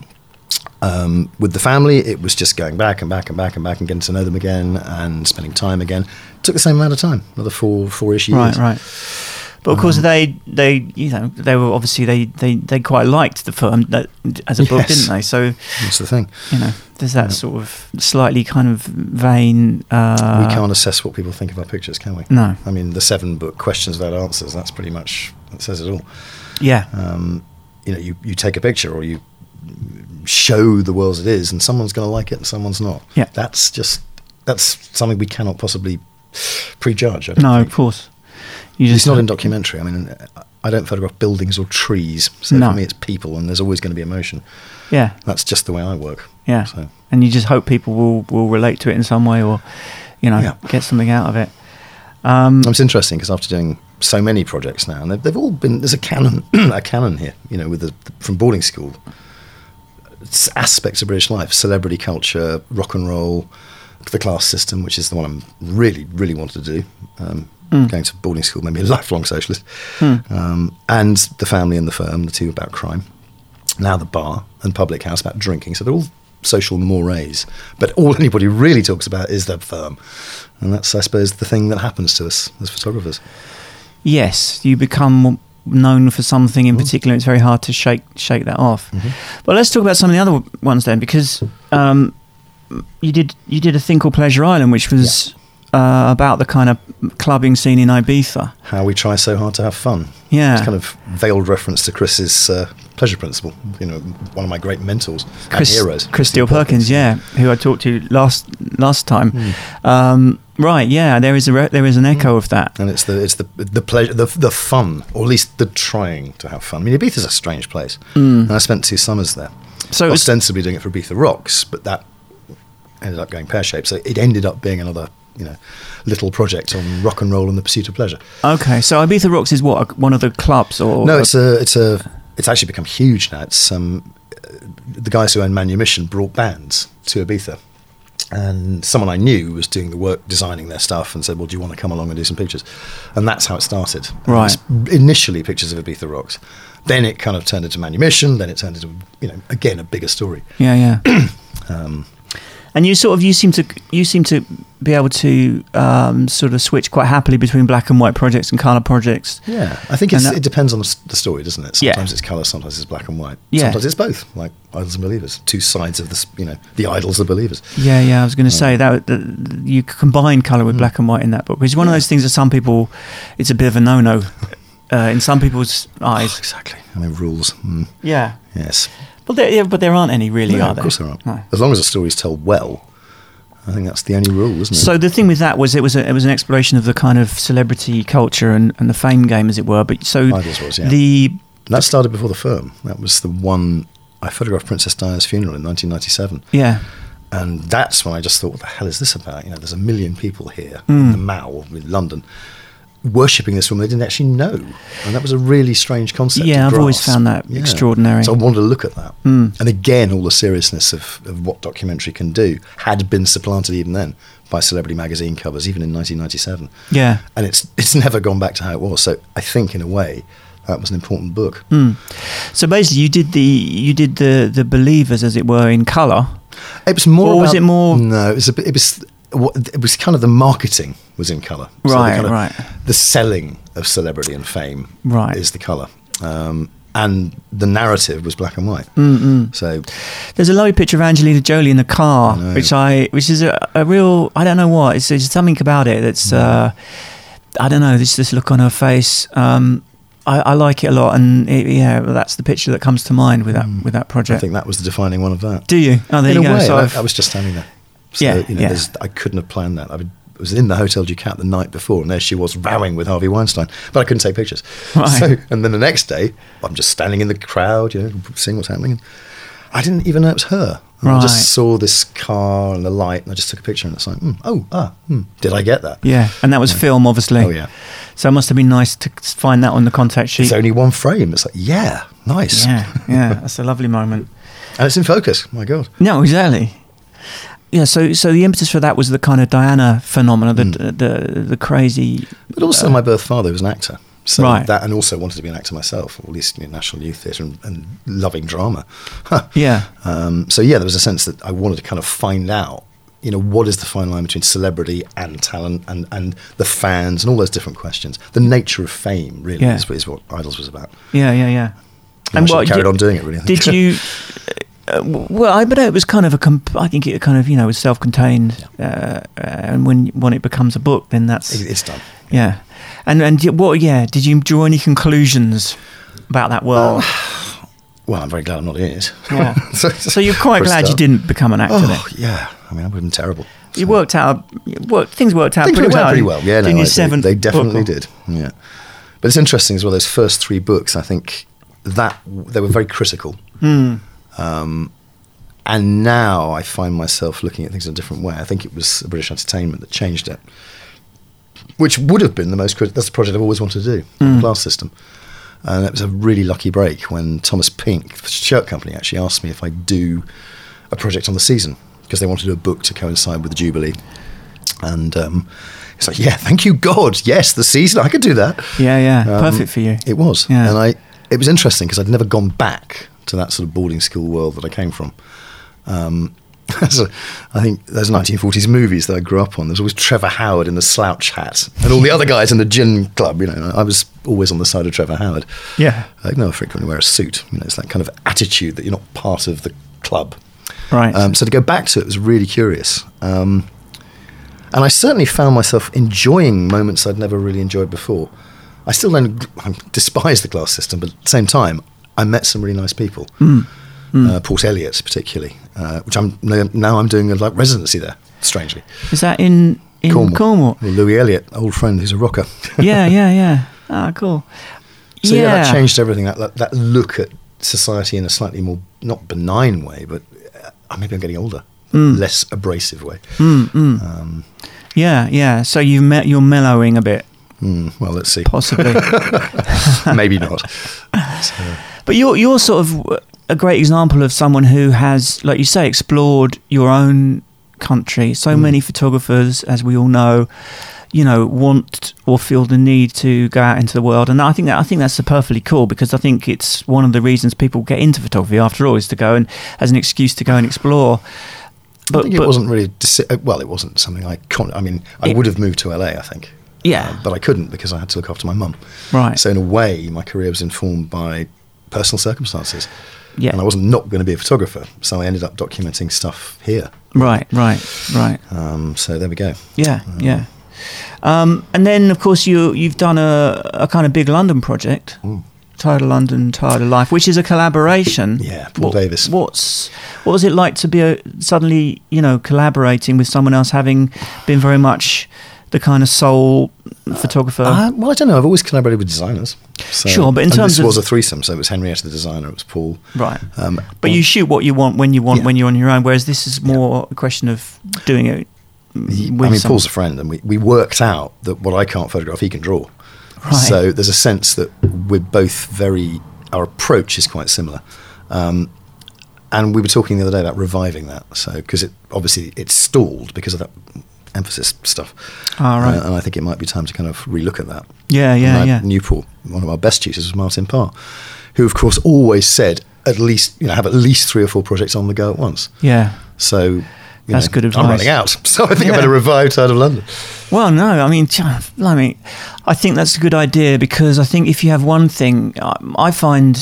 Um, with the family, it was just going back and back and back and back and getting to know them again and spending time again. It took the same amount of time, another four, four-ish years. Right, right. But of course, they they you know they were obviously they they, they quite liked the firm that, as a book, Yes. didn't they? So That's the thing. you know, there's that sort of slightly kind of vain. Uh, we can't assess what people think of our pictures, can we? No. I mean, the seven book Questions Without Answers, that's pretty much, that says it all. Yeah. Um, you know, you, you take a picture or you show the world as it is, and someone's going to like it and someone's not. Yeah. That's just, that's something we cannot possibly prejudge. I don't No, think. of course. You It's not in documentary. I mean, I don't photograph buildings or trees. So No. for me, it's people, and there's always going to be emotion. Yeah. That's just the way I work. Yeah. So, And you just hope people will, will relate to it in some way, or you know, Yeah. get something out of it. Um, it's interesting because after doing so many projects now, and they've, they've all been, there's a canon, a canon here, you know, with the, from boarding school. It's aspects of British life, celebrity culture, rock and roll, the class system, which is the one I'm really, really wanted to do. Um, Mm. Going to boarding school made me a lifelong socialist. Hmm. Um, and the family and the firm, the two about crime. Now the bar and public house about drinking. So they're all social mores. But all anybody really talks about is the firm. And that's, I suppose, the thing that happens to us as photographers. yes, you become known for something in particular. It's very hard to shake shake that off. Mhm. But let's talk about some of the other ones then, because um, you did you did a thing called Pleasure Island, which was uh, about the kind of clubbing scene in Ibiza. How we try so hard to have fun. Yeah. It's kind of veiled reference to Chris's uh, pleasure principle. You know, one of my great mentors Chris, and heroes. Chris Steele Perkins, yeah, who I talked to last last time. Um, right, yeah, there is a re- there is an echo of that. And it's the it's the the pleasure, the the fun, or at least the trying to have fun. I mean, Ibiza's a strange place, and I spent two summers there. So it was- ostensibly doing it for Ibiza Rocks, but that ended up going pear shaped. So it ended up being another, you know, little project on rock and roll and the pursuit of pleasure. Okay, so Ibiza Rocks is what, a- one of the clubs, or No, it's a it's a it's actually become huge now. It's um, the guys who own Manumission brought bands to Ibiza. And someone I knew was doing the work, designing their stuff, and said, well, do you want to come along and do some pictures? And that's how it started. Right. It was initially pictures of Ibiza Rocks. Then it kind of turned into Manumission. Then it turned into, you know, again, a bigger story. Yeah, yeah. um, and you sort of, you seem to, you seem to be able to um, sort of switch quite happily between black and white projects and colour projects. Yeah, I think it's, that, it depends on the, the story, doesn't it? Sometimes yeah. it's colour, sometimes it's black and white. Yeah. Sometimes it's both, like Idols and Believers. Two sides of this, you know, the idols of believers. Yeah, yeah. I was going to say that, that you combine colour with mm. black and white in that book. It's one yeah. of those things that some people, it's a bit of a no-no uh, in some people's eyes. Oh, exactly. I mean, rules. Mm. Yeah. Yes. But there, yeah, but there aren't any really, no, are of there? Of course there aren't. No. As long as the story's told well. I think that's the only rule, isn't it? So the thing with that was it was a, it was an exploration of the kind of celebrity culture and, and the fame game, as it were. But so Idols was, yeah. the and that started before the firm. That was the one I photographed Princess Diana's funeral in nineteen ninety-seven. Yeah, and that's when I just thought, what the hell is this about? You know, there's a million people here mm. in the Mall in London worshipping this woman they didn't actually know, and that was a really strange concept. Yeah, I've always found that yeah. extraordinary. So I wanted to look at that, mm. and again, all the seriousness of, of what documentary can do had been supplanted even then by celebrity magazine covers, even in nineteen ninety-seven. Yeah, and it's it's never gone back to how it was. So I think, in a way, that was an important book. Mm. So basically, you did the you did the the Believers, as it were, in colour. It was more. Or about, was it more? No, it was a bit. It was. It was kind of the marketing was in colour. Right, so the kind of, right. The selling of celebrity and fame right. is the colour. Um, and the narrative was black and white. Mm-mm. So there's a lovely picture of Angelina Jolie in the car, I which I, which is a, a real, I don't know what, it's, there's something about it that's, mm. uh, I don't know, this this look on her face. Um, I, I like it a lot, and it, yeah, that's the picture that comes to mind with that mm. with that project. I think that was the defining one of that. Do you? Oh, there in you a go. Way, So I, I was just standing there. So, yeah, you know, yeah. I couldn't have planned that. I would, was in the Hotel Ducat the night before, and there she was rowing with Harvey Weinstein, but I couldn't take pictures. Right. So, and then the next day, I'm just standing in the crowd, you know, seeing what's happening. And I didn't even know it was her. Right. I just saw this car and the light, and I just took a picture, and it's like, mm, oh, ah, mm, did I get that? Yeah, and that was yeah. film, obviously. Oh, yeah. So it must have been nice to find that on the contact sheet. It's only one frame. It's like, yeah, nice. Yeah, yeah, that's a lovely moment. And it's in focus. My God. No, exactly. Yeah, so so the impetus for that was the kind of Diana phenomena, the mm. the, the the crazy. But also, uh, my birth father was an actor, so right. that, and also wanted to be an actor myself, or at least in National Youth Theatre, and, and loving drama. yeah. Um, so yeah, there was a sense that I wanted to kind of find out, you know, what is the fine line between celebrity and talent, and, and the fans, and all those different questions. The nature of fame, really, yeah. is, is what Idols was about. Yeah, yeah, yeah. And, and what, carried did, on doing it, really. I think. Did you? Uh, well, I but it was kind of a. Comp- I think it kind of you know was self-contained, yeah. uh, and when when it becomes a book, then that's it's done. Yeah, and and what? Yeah, did you draw any conclusions about that world? Uh, well, I'm very glad I'm not in it. Yeah. so, so you're quite glad you didn't become an actor oh, then? Yeah, I mean, I would have been terrible. So. You worked out. Work, things worked out things pretty worked well. Out pretty well. Yeah, no, your I, they, they definitely book. did. Yeah, but it's interesting as well. Those first three books, I think that they were very critical. Mm. Um, and now I find myself looking at things in a different way. I think it was British Entertainment that changed it, which would have been the most critical. That's the project I've always wanted to do, mm. the class system. And it was a really lucky break when Thomas Pink, the shirt company, actually asked me if I'd do a project on the season, because they wanted to do a book to coincide with the Jubilee. And um, it's like, yeah, thank you, God. Yes, the season, I could do that. Yeah, yeah, um, perfect for you. It was. Yeah. And I, it was interesting because I'd never gone back to that sort of boarding school world that I came from. Um, so I think those nineteen forties movies that I grew up on, there's always Trevor Howard in the slouch hat and all the other guys in the gin club, you know, I was always on the side of Trevor Howard. Yeah. I never frequently wear a suit. You know, it's that kind of attitude that you're not part of the club. Right. Um, so to go back to it was really curious. Um, and I certainly found myself enjoying moments I'd never really enjoyed before. I still don't I despise the class system, but at the same time, I met some really nice people. Mm. Mm. Uh, Port Eliot, particularly, uh, which I'm now I'm doing a like residency there. Strangely, is that in in Cornwall? Cornwall? Well, Louis Eliot, old friend, who's a rocker. yeah, yeah, yeah. Ah, cool. So yeah. yeah, that changed everything. That that look at society in a slightly more not benign way, but uh, maybe I'm getting older, mm. less abrasive way. Mm, mm. Um, yeah, yeah. So you've met you're mellowing a bit. Mm, well, let's see. Possibly. Maybe not. So. But you're you're sort of a great example of someone who has, like you say, explored your own country. So Mm. many photographers, as we all know, you know, want or feel the need to go out into the world, and I think that I think that's perfectly cool, because I think it's one of the reasons people get into photography after all, is to go and as an excuse to go and explore. But I think but, it wasn't really, deci- well, it wasn't something I, con- I mean, I It- would have moved to L A, I think. Yeah. Uh, but I couldn't because I had to look after my mum. Right. So in a way, my career was informed by personal circumstances. Yeah. And I wasn't not going to be a photographer, so I ended up documenting stuff here. Right, right, right. Um, so there we go. Yeah, yeah. Um, and then, of course, you you've done a, a kind of big London project, Mm. Tired of London, Tired of Life, which is a collaboration. Yeah, Paul Davis. What's what was it like to be a, suddenly, you know, collaborating with someone else, having been very much the kind of sole photographer? Uh, well, I don't know. I've always collaborated with designers. So, Sure, but in and terms this of- was a threesome, so it was Henrietta the designer, it was Paul. Right. Um, But you shoot what you want when you want, Yeah. when you're on your own, whereas this is more a question of doing it He- with I mean, some- Paul's a friend, and we, we worked out that what I can't photograph, he can draw. Right. So there's a sense that we're both very, our approach is quite similar. Um, and we were talking the other day about reviving that. So, because it obviously it's stalled because of that emphasis stuff. Ah, right. Uh, and I think it might be time to kind of relook at that. Yeah, yeah, And I- yeah. Newport, one of our best tutors was Martin Parr, who of course always said at least, you know, have at least three or four projects on the go at once. Yeah. So, you That's know, good I'm advice. running out, so I think Yeah. I better revive Tired of London. Well, no, I mean, I mean, I think that's a good idea, because I think if you have one thing, I, I find,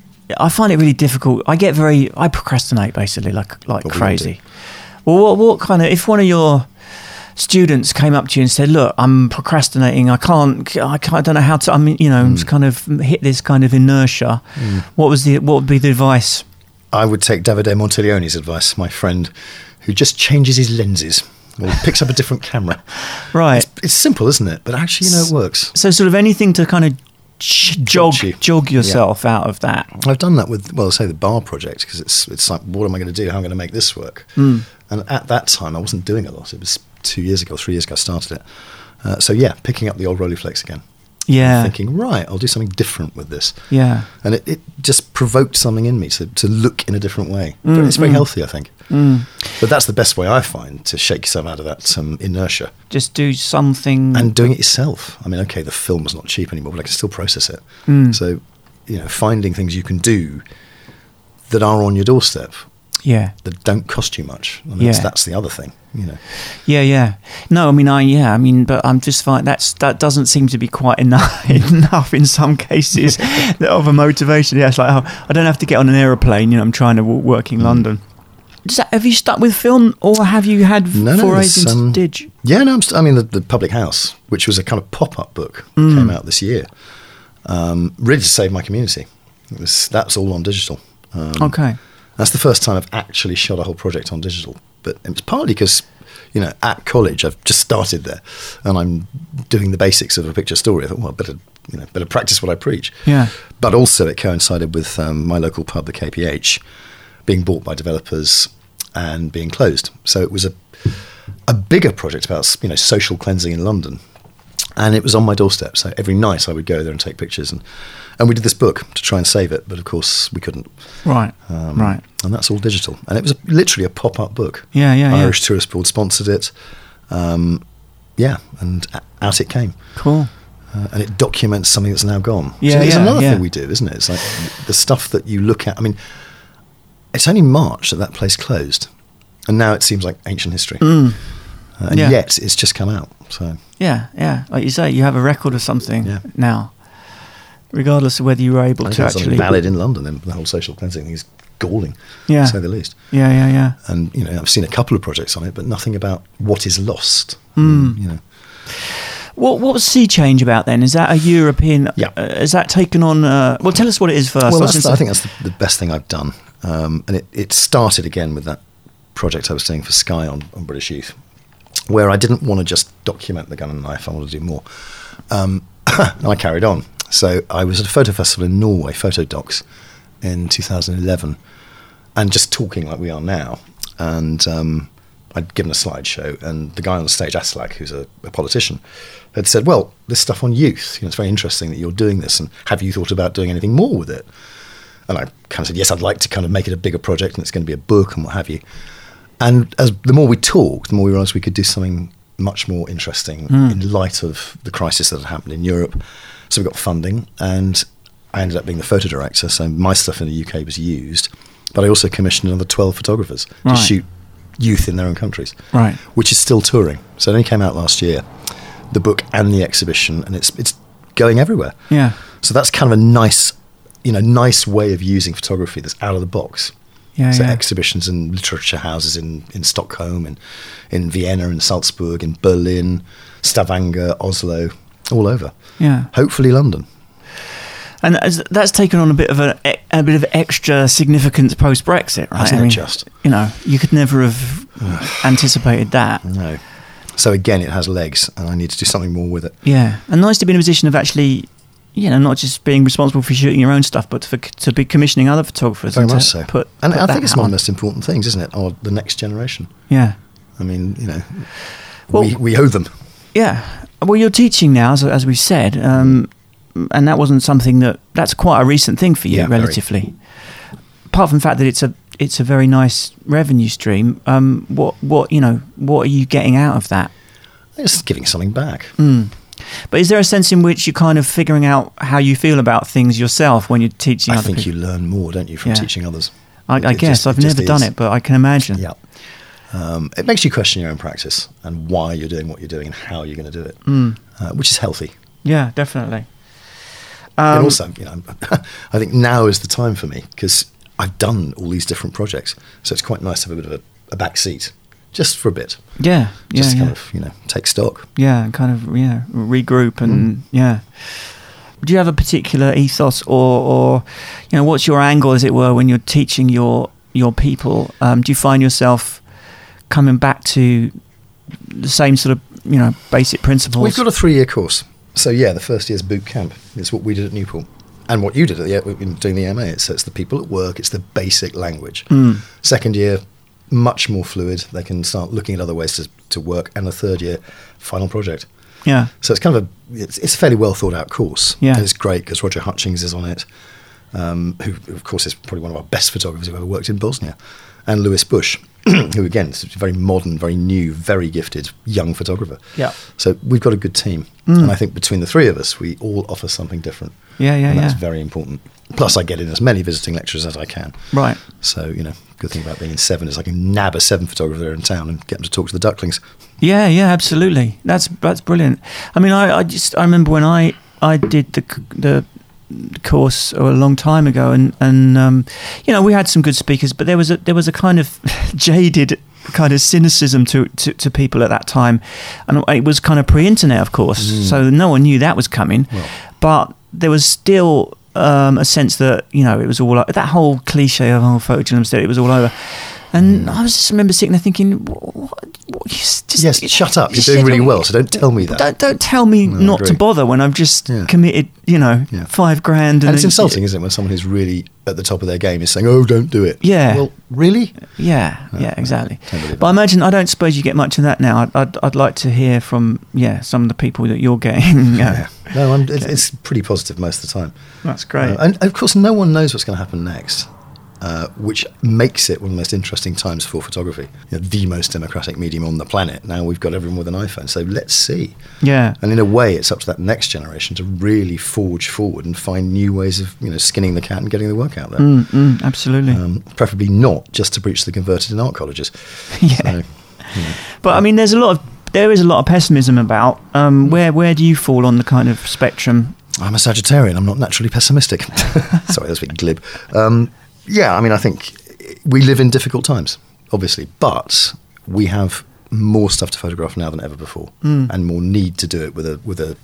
I find it really difficult. I get very, I procrastinate basically like like What we all crazy. Well, what what kind of, if one of your students came up to you and said, "Look, I'm procrastinating. I can't, I can't, I don't know how to. I mean, you know, Mm. kind of hit this kind of inertia." What was the, what would be the advice? I would take Davide Montiglione's advice, my friend, who just changes his lenses or picks up a different camera. Right. It's, it's simple, isn't it? But actually, you know, it works. So, sort of anything to kind of j- jog you. jog yourself out of that. I've done that with, well, say the bar project, because it's it's like, what am I going to do? How am I going to make this work? Mm. And at that time, I wasn't doing a lot. It was two years ago, three years ago, I started it. Uh, so yeah, picking up the old Rolleiflex again. Yeah. Thinking, right, I'll do something different with this. Yeah. And it, it just provoked something in me to, to look in a different way. Mm, it's very mm. healthy, I think. Mm. But that's the best way I find to shake yourself out of that um, inertia. Just do something. And doing it yourself. I mean, okay, the film's not cheap anymore, but I can still process it. Mm. So, you know, finding things you can do that are on your doorstep, Yeah. that don't cost you much. I mean, Yeah. that's, that's the other thing, you know. Yeah, yeah. No, I mean, I yeah, I mean, but I'm just fine. That's that doesn't seem to be quite enough enough in some cases of a motivation. Yeah, it's like, oh, I don't have to get on an aeroplane. You know, I'm trying to w- work in Mm. London. Does that, have you stuck with film, or have you had No, no, forays there's, into um, dig? Yeah, no, I'm st- I mean, the, the Public House, which was a kind of pop-up book, Mm. came out this year. Um, really to save my community. It was, that's all on digital. Um, Okay. That's the first time I've actually shot a whole project on digital. But it's partly because, you know, at college I've just started there, and I'm doing the basics of a picture story. I thought, well, I better, you know, better practice what I preach. Yeah. But also it coincided with um, my local pub, the K P H, being bought by developers and being closed. So it was a a bigger project about, you know, social cleansing in London. And it was on my doorstep. So every night I would go there and take pictures. And, and we did this book to try and save it. But of course we couldn't. Right. Um, right. And that's all digital. And it was a, literally a pop-up book. Yeah, yeah, yeah. Irish Tourist Board sponsored it. Um, yeah, and a- out it came. Cool. Uh, and it documents something that's now gone. Yeah, so it's yeah, another yeah. thing we do, isn't it? It's like the stuff that you look at. I mean, it's only March that that place closed. And now it seems like ancient history. Mm. Uh, and Yeah. yet it's just come out. So Yeah, yeah. Like you say, you have a record of something Yeah. now, regardless of whether you were able I think to it's something actually. valid in London. Then the whole social cleansing thing is galling, Yeah. to say the least. Yeah, yeah, yeah. And you know, I've seen a couple of projects on it, but nothing about what is lost. Mm. You know, What what was Sea Change about then? Is that a European? Yeah. Uh, is that taken on? Uh, well, tell us what it is first. well, was that's, gonna I say- think that's the, the best thing I've done. Um, and it, it started again with that project I was doing for Sky on, on British Youth, where I didn't want to just document the gun and knife. I wanted to do more. Um, and I carried on. So I was at a photo festival in Norway, Photodocs, in two thousand eleven, and just talking like we are now. And um, I'd given a slideshow, and the guy on the stage, Aslak, who's a, a politician, had said, well, this stuff on youth, you know, it's very interesting that you're doing this, and have you thought about doing anything more with it? And I kind of said, yes, I'd like to kind of make it a bigger project, and it's going to be a book and what have you. And as the more we talked, the more we realised we could do something much more interesting mm. in light of the crisis that had happened in Europe. So we got funding, and I ended up being the photo director. So my stuff in the U K was used, but I also commissioned another twelve photographers right. to shoot youth in their own countries, right? Which is still touring. So it only came out last year, the book and the exhibition, and it's it's going everywhere. Yeah. So that's kind of a nice, you know, nice way of using photography that's out of the box. Yeah, so yeah. exhibitions and literature houses in, in Stockholm and in Vienna and Salzburg, in Berlin, Stavanger, Oslo, all over. Yeah. Hopefully London. And that's taken on a bit of a, a bit of extra significance post Brexit, right? Hasn't I it mean, just? You know, you could never have anticipated that. No. So again, it has legs, and I need to do something more with it. Yeah, and nice to be in a position of actually, you know, not just being responsible for shooting your own stuff, but for, to be commissioning other photographers. Very and much to so. Put, and put I think it's one of on. the most important things, isn't it? Or the next generation. Yeah. I mean, you know, well, we, we owe them. Yeah. Well, you're teaching now, as, as we've said, um, and that wasn't something that, that's quite a recent thing for you, yeah, relatively. Very. Apart from the fact that it's a it's a very nice revenue stream, um, what, what, you know, what are you getting out of that? It's giving something back. Mm. But is there a sense in which you're kind of figuring out how you feel about things yourself when you're teaching I other think people? you learn more, don't you, from yeah. teaching others? I, I guess. Just, I've it never done it, but I can imagine. Yeah. Um, it makes you question your own practice and why you're doing what you're doing and how you're going to do it, mm. uh, which is healthy. Yeah, definitely. Um, and also, you know, I think now is the time for me because I've done all these different projects. So it's quite nice to have a bit of a, a back seat. Just for a bit. Yeah, yeah, Just yeah. kind of, you know, take stock. Yeah, and kind of, yeah, regroup and, mm. yeah. Do you have a particular ethos or, or, you know, what's your angle, as it were, when you're teaching your your people? Um, do you find yourself coming back to the same sort of, you know, basic principles? We've got a three-year course. So, yeah, the first year's boot camp. It's what we did at Newport. And what you did at the, in doing the M A. It's, it's the people at work. It's the basic language. Mm. Second year, much more fluid. They can start looking at other ways to, to work. And the third year, final project. Yeah. So it's kind of a it's, it's a fairly well thought out course. Yeah. And it's great because Roger Hutchings is on it, um, who of course is probably one of our best photographers who ever worked in Bosnia, and Lewis Bush, who again is a very modern, very new, very gifted young photographer. Yeah. So we've got a good team, mm. and I think between the three of us, we all offer something different. Yeah, yeah, and that's yeah. very important. Plus, I get in as many visiting lecturers as I can. Right. So, you know, good thing about being in Seven is I can nab a Seven photographer there in town and get them to talk to the ducklings. Yeah, yeah, absolutely. That's that's brilliant. I mean, I, I just I remember when I, I did the the course a long time ago, and and um, you know, we had some good speakers, but there was a there was a kind of jaded kind of cynicism to, to, to people at that time, and it was kind of pre-internet, of course, mm. so no one knew that was coming. Well. But there was still um, a sense that, you know, it was all that whole cliche of oh, photojournalism, it was all over. And mm. I was just remember sitting there thinking, what, what, just, yes, shut up. You're doing really well, so don't tell me that. Don't, don't tell me no, not to bother when I've just yeah. committed, you know, yeah. five grand. And, and it's insulting, isn't it, when someone who's really at the top of their game is saying, oh, don't do it. Yeah. Well, really? Yeah, no, yeah, exactly. No, but I imagine, I don't suppose you get much of that now. I'd, I'd, I'd like to hear from, yeah, some of the people that you're getting. yeah. No, I'm, it's, it's pretty positive most of the time. That's great. Uh, and, of course, no one knows what's going to happen next. Uh, which makes it one of the most interesting times for photography. You know, the most democratic medium on the planet. Now we've got everyone with an iPhone, so let's see. Yeah. And in a way, it's up to that next generation to really forge forward and find new ways of, you know, skinning the cat and getting the work out there. Mm, mm, absolutely. Um, preferably not just to breach the converted in art colleges. yeah. So, you know. But I mean, there's a lot of there is a lot of pessimism about. Um, where where do you fall on the kind of spectrum? I'm a Sagittarian. I'm not naturally pessimistic. Sorry, that's a bit glib. Um, Yeah, I mean, I think we live in difficult times, obviously, but we have more stuff to photograph now than ever before, mm. and more need to do it with a with a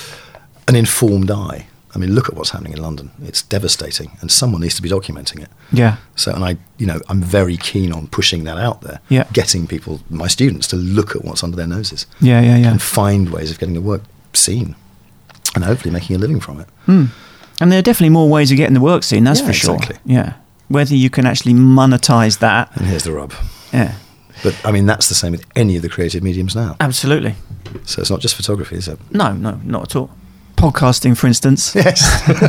an informed eye. I mean, look at what's happening in London; it's devastating, and someone needs to be documenting it. Yeah. So, and I, you know, I'm very keen on pushing that out there. Yeah. Getting people, my students, to look at what's under their noses. Yeah, yeah, yeah. And find ways of getting the work seen, and hopefully making a living from it. Mm. And there are definitely more ways of getting the work seen. That's yeah, for sure. Exactly. Yeah. Whether you can actually monetize that. And here's the rub. Yeah. But, I mean, that's the same with any of the creative mediums now. Absolutely. So it's not just photography, is it? No, no, not at all. Podcasting, for instance. Yes.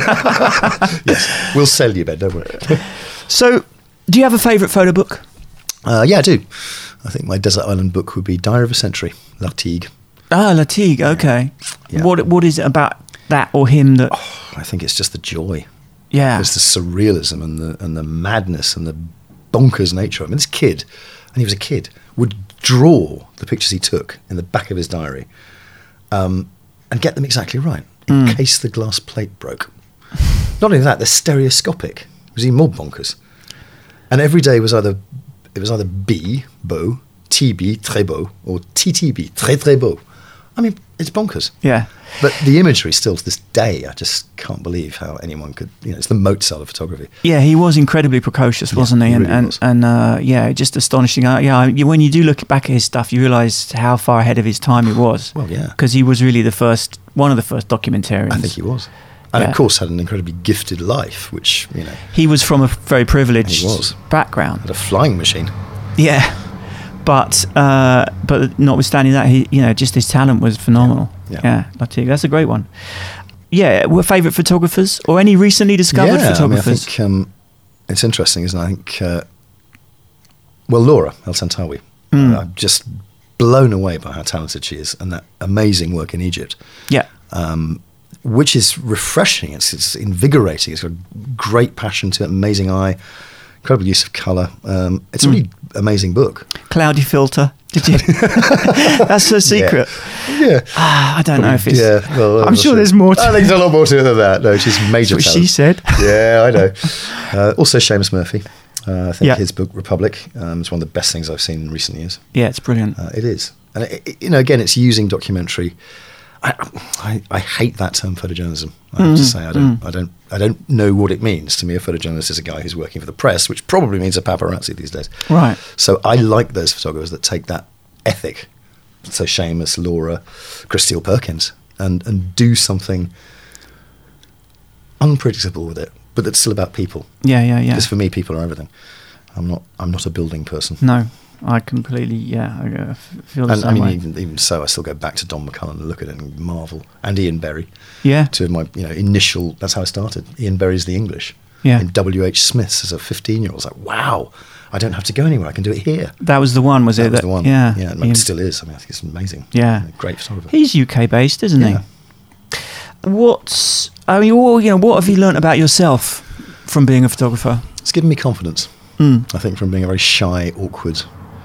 Yes. We'll sell you, Ben, don't worry. So, do you have a favourite photo book? Uh, yeah, I do. I think my desert island book would be Diary of a Century, Lartigue. Ah, Lartigue, okay. Yeah. What What is it about that or him that... Oh, I think it's just the joy. Yeah. It's the surrealism and the and the madness and the bonkers nature. I mean, this kid, and he was a kid, would draw the pictures he took in the back of his diary um, and get them exactly right, in Mm. case the glass plate broke. Not only that, they're stereoscopic. It was even more bonkers. And every day was either it was either B, beau, T B, très beau, or T T B, très très beau. I mean, it's bonkers. Yeah. But the imagery still to this day, I just can't believe how anyone could, you know, it's the Mozart of photography. Yeah, he was incredibly precocious, wasn't Yeah, he? he And really and, was. and uh, yeah, just astonishing. Uh, yeah, you- when you do look back at his stuff, you realise how far ahead of his time he was. Well, yeah. Because he was really the first, one of the first documentarians. I think he was. And Yeah. of course had an incredibly gifted life, which, you know, He was from a very privileged He was. background. had a flying machine. Yeah, but uh, but notwithstanding that, he you know just his talent was phenomenal. Yeah. Yeah, Lartigue, that's a great one. Yeah, what favourite photographers or any recently discovered yeah, photographers? I, mean, I think um, it's interesting, isn't it? I think, uh, well, Laura El Santawi, Mm. uh, I'm just blown away by how talented she is and that amazing work in Egypt. yeah, Um, which is refreshing. It's, it's invigorating. It's got a great passion to it, amazing eye, incredible use of colour. Um, it's a Mm. really amazing book. cloudy filter. Did you? That's her secret. Yeah. Ah, I don't know if it's. Yeah, well, I'm sure there's more to I think there's a lot more to it than that. No, she's major That's what talent. she said. Yeah, I know. Uh, also, Seamus Murphy. Uh, I think Yeah. his book Republic um, is one of the best things I've seen in recent years. Yeah, it's brilliant. Uh, it is, and it, it- you know, again, it's using documentary. I, I, I hate that term photojournalism. I have to Mm, say, I don't, mm. I don't, I don't know what it means. To me, a photojournalist is a guy who's working for the press, which probably means a paparazzi these days. Right. So I like those photographers that take that ethic. So Seamus, Laura, Chris Steele Perkins, and and do something unpredictable with it, but that's still about people. Yeah, yeah, yeah. Because for me, people are everything. I'm not. I'm not a building person. No, I completely. Yeah, I uh, f- feel the And same I mean, way. even even so, I still go back to Don McCullen and look at it and marvel. And Ian Berry, Yeah, two of my you know initial. That's how I started. Ian Berry's The English. Yeah. And W H Smith's as a fifteen-year-old. I was like, wow, I don't have to go anywhere. I can do it here. that was the one, was That it? was the one. Yeah, Yeah, and Ian- it still is. I mean, I think it's amazing. Yeah. Great photographer. He's U K based, isn't Yeah. he? What's I mean, what, you know, what have you learnt about yourself from being a photographer? It's given me confidence. Mm. I think from being a very shy, awkward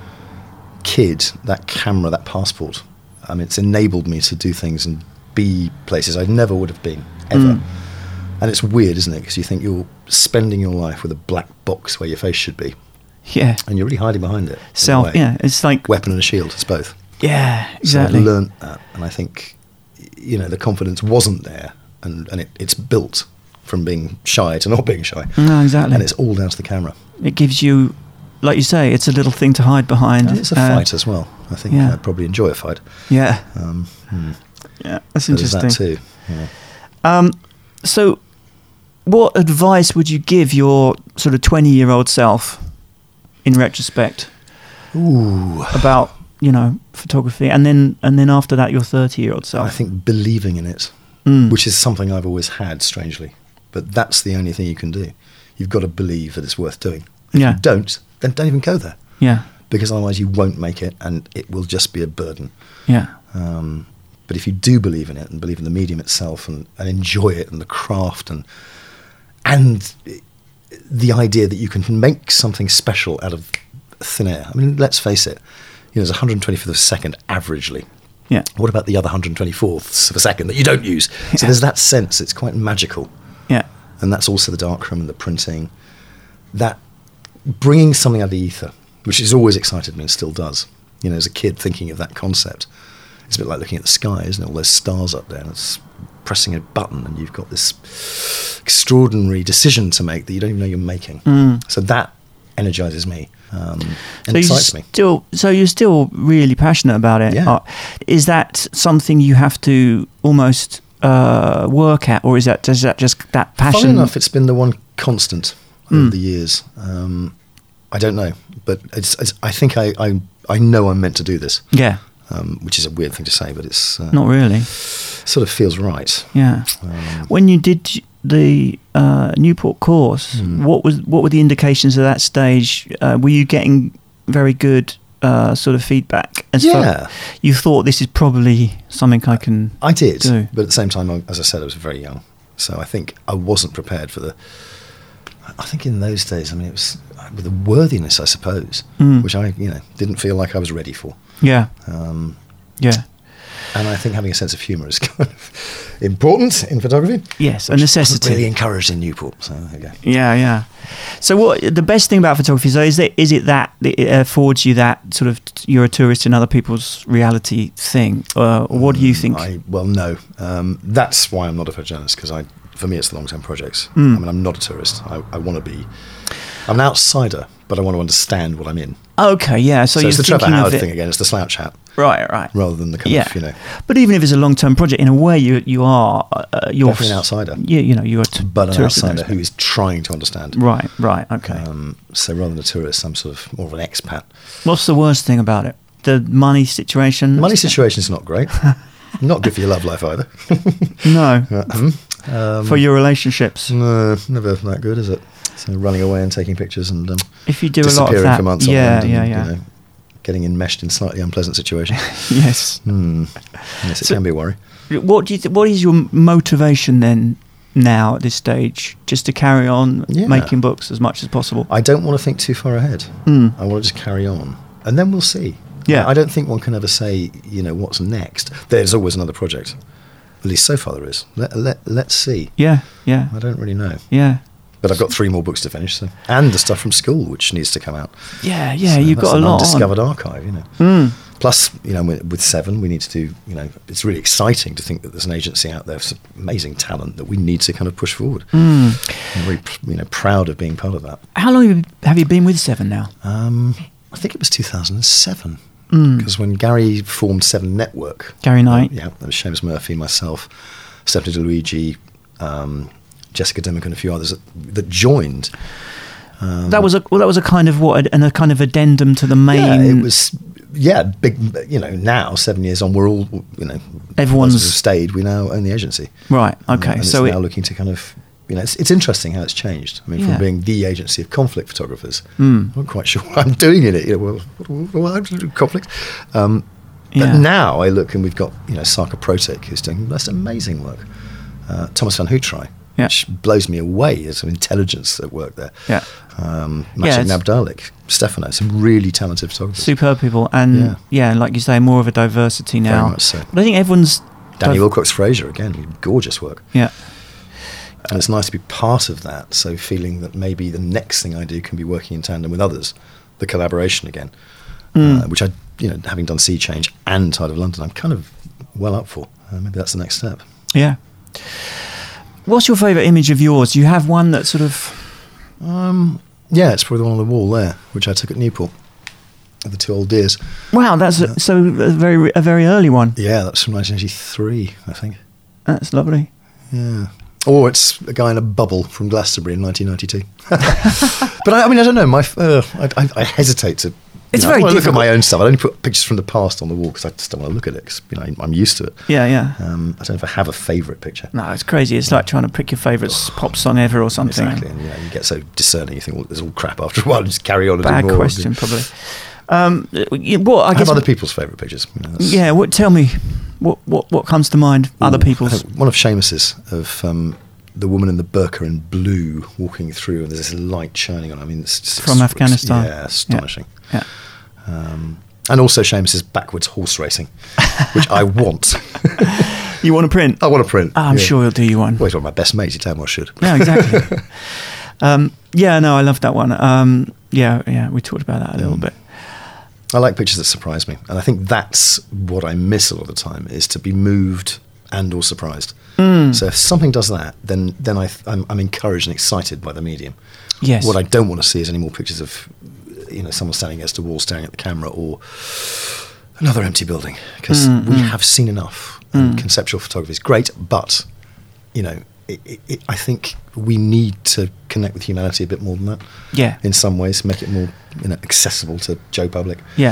kid, that camera, that passport, I mean, it's enabled me to do things and be places I never would have been, ever. Mm. And it's weird, isn't it? Because you think you're spending your life with a black box where your face should be, Yeah, and you're really hiding behind it. in a self. way. Yeah, it's like Weapon and a shield, it's both. yeah, So exactly. I've learnt that, and I think, you know, the confidence wasn't there, and, and it, it's built from being shy to not being shy. No, exactly. And it's all down to the camera. It gives you, like you say, it's a little thing to hide behind. And it's a Uh, fight as well. I think yeah. I'd probably enjoy a fight. Yeah, Um, hmm. yeah, that's So there's interesting. that too. Yeah. Um, so, what advice would you give your sort of twenty-year-old self, in retrospect, Ooh, about you know photography, and then and then after that, your thirty-year-old self? I think believing in it, Mm. which is something I've always had, strangely, but that's the only thing you can do. You've got to believe that it's worth doing. If Yeah. you don't, then don't even go there, Yeah, because otherwise you won't make it, and it will just be a burden. yeah, Um, but if you do believe in it and believe in the medium itself and, and enjoy it and the craft and and the idea that you can make something special out of thin air. I mean, let's face it. You know, there's one hundred twenty-fifth of a second averagely. yeah, What about the other one hundred twenty-fourths of a second that you don't use? So Yeah. there's that sense. It's quite magical. yeah, And that's also the darkroom and the printing. That bringing something out of the ether, which has always excited me and still does. You know, as a kid thinking of that concept, it's a bit like looking at the sky, isn't it? All those stars up there, and it's pressing a button, and you've got this extraordinary decision to make that you don't even know you're making. Mm. So that energizes me um, and So you excites me. still, so you're still really passionate about it. Yeah. Uh, is that something you have to almost uh, work at, or is that is that just that passion? Funny enough, it's been the one constant Mm. over the years. Um, I don't know, but it's, it's, I think I, I I know I'm meant to do this, Yeah, um, which is a weird thing to say, but it's uh, not really. sort of feels right. Yeah. Um, When you did the uh, Newport course, Mm. what was what were the indications at that stage? Uh, were you getting very good uh, sort of feedback. As Yeah. far, you thought this is probably something I can. I did, do. but at the same time, I- as I said, I was very young, so I think I wasn't prepared for the. I think in those days, I mean, it was with the worthiness, I suppose, Mm. which I, you know, didn't feel like I was ready for. Yeah. Um, Yeah. and I think having a sense of humour is kind of important in photography. Yes, a which necessity. wasn't really encouraged in Newport. So there you go. Yeah, yeah. So, what the best thing about photography though, is that is it that it affords you that sort of you're a tourist in other people's reality thing, uh, or what do you think? I, well, no. Um, that's why I'm not a photojournalist, because I, for me, it's the long-term projects. Mm. I mean, I'm not a tourist. I, I want to be. I'm an outsider, but I want to understand what I'm in. Okay, yeah. So, So, you're it's the Trevor thinking Howard of it, thing again. It's the slouch hat right? Right. rather than the kind Yeah. of, you know, But even if it's a long-term project, in a way, you you are uh, you're definitely an outsider, Yeah, you know, you're a t- but an tourist in outsider those who is trying to understand. Right, right, okay. Um, so rather than a tourist, I'm sort of more of an expat. What's the worst thing about it? The money situation? Money situation is not great. Not good for your love life either. No. um, For your relationships. No, never that good, is it? So running away and taking pictures and um, If you do a lot of disappearing that. for months yeah, on end and, yeah, yeah. You know, getting enmeshed in slightly unpleasant situations. Yes. Hmm. Yes, it So- can be a worry. What do you th- what is your motivation then now at this stage? Just to carry on Yeah. making books as much as possible? I don't want to think too far ahead. Mm. I want to just carry on, and then we'll see. Yeah. I don't think one can ever say, you know, what's next. There's always another project. At least so far there is. Let, let, let's see. Yeah, yeah, I don't really know. yeah. But I've got three more books to finish, so, and the stuff from school, which needs to come out. Yeah, yeah, So you've that's got a an lot on. undiscovered archive, you know. Mm. Plus, you know, with, with Seven, we need to do, you know, it's really exciting to think that there's an agency out there with some amazing talent that we need to kind of push forward. Mm. I'm really, you know, proud of being part of that. How long have you- have you been with Seven now? Um, I think it was two thousand seven. Mm. Because when Gary formed Seven Network, Gary Knight. uh, yeah, there was Seamus Murphy, myself, Stephanie DeLuigi, um, Jessica Dimmock, and a few others that, that joined. Um, That was a well, that was a kind of what, and a kind of addendum to the main. Yeah, it was. Yeah, big. You know, now seven years on, we're all. You know, Everyone's- those who have stayed. We now own the agency. Right. Um, Okay. and so it's it, now looking to kind of. You know, it's, it's interesting how it's changed. I mean, Yeah. from being the agency of conflict photographers, Mm. I'm not quite sure what I'm doing in it. You know, well, what, what, what, what, conflict. Um, Yeah. But now I look and we've got you know Sarka Protic who's doing that's amazing work. Uh, Thomas van Houtry, Yeah. which blows me away. There's some intelligence at work there. Yeah. Um, Yeah, Maciek it's- Nabdalik, Stefano, some really talented photographers. superb people, and Yeah. yeah. like you say, more of a diversity now. Very much so. But I think everyone's Danny div- Wilcox Fraser again, gorgeous work. Yeah. And it's nice to be part of that. So feeling that maybe the next thing I do can be working in tandem with others, the collaboration again, Mm. uh, which I, you know, having done Sea Change and Tide of London, I'm kind of well up for. Uh, maybe that's the next step. Yeah. What's your favourite image of yours? Do you have one that sort of? Um, yeah, it's probably the one on the wall there, which I took at Newport, of the two old deers. Wow, that's a, so a very a very early one. Yeah, that's from nineteen eighty-three, I think. That's lovely. Yeah. Or it's a guy in a bubble from Glastonbury in nineteen ninety-two. But I, I mean, I don't know. My, uh, I, I, I hesitate to. It's you know, very I wanna look at difficult. my own stuff. I only put pictures from the past on the wall because I just don't want to look at it. Because you know, I'm used to it. Yeah, yeah. Um, I don't know if I have a favourite picture. No, it's crazy. It's like trying to pick your favourite s- pop song ever or something. Exactly. And, you know, you get so discerning. You think, well, there's all crap after a while. And just carry on and Bad do more. question, probably. Um, y- what I I guess. have other people's favourite pictures. You know, that's- Yeah. What? Tell me. What? What? What comes to mind? Other Ooh, people's. I think one of Seamus's of um, the woman in the burqa in blue walking through, and there's this light shining on. I mean, it's just From Afghanistan. Yeah, astonishing. Yeah. Um, and also Seamus's backwards horse racing, which I want. You want to print? I want to print. I'm yeah. sure he'll do you one. Well, he's one of my best mates. You tell him I should. Yeah, exactly. um, yeah, no, I love that one. Um, yeah, yeah, we talked about that a little Mm. bit. I like pictures that surprise me, and I think that's what I miss a lot of the time is to be moved and or surprised. Mm. So if something does that, then then I I'm, I'm encouraged and excited by the medium. Yes. What I don't want to see is any more pictures of, you know, someone standing against a wall staring at the camera or another empty building, because Mm, we mm. have seen enough. And Mm. conceptual photography is great, but you know, it, it, it, I think we need to connect with humanity a bit more than that. Yeah. In some ways, make it more you know accessible to Joe Public. Yeah.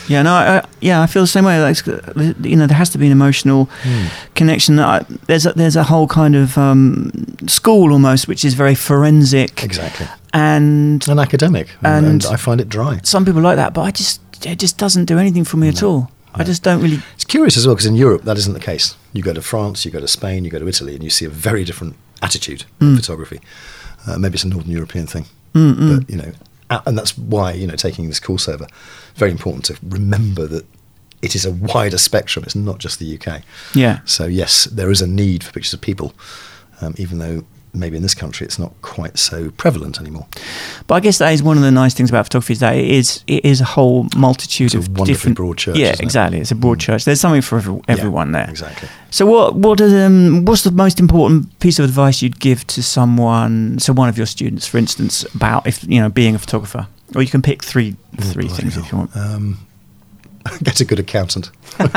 Yeah, no, I, I, yeah, I feel the same way. Like, you know, there has to be an emotional mm. connection. I, there's a, there's a whole kind of um, school almost, which is very forensic, exactly, and and academic, and, and I find it dry. Some people like that, but I just it just doesn't do anything for me no, at all. No. I just don't really. It's curious as well because in Europe that isn't the case. You go to France, you go to Spain, you go to Italy, and you see a very different attitude mm. in photography. Uh, maybe it's a Northern European thing, Mm-mm. but you know. And that's why, you know, taking this course over, very important to remember that it is a wider spectrum. It's not just the U K. Yeah. So, yes, there is a need for pictures of people, um, even though maybe in this country it's not quite so prevalent anymore. But I guess that is one of the nice things about photography is that it is, it is a whole multitude it's a of different... broad church, Yeah, isn't it? exactly. It's a broad mm. church. There's something for every, everyone yeah, there. Exactly. So what what is, um, what's the most important piece of advice you'd give to someone, so one of your students, for instance, about if you know being a photographer? Or you can pick three three oh, things if you want. Um, get a good accountant.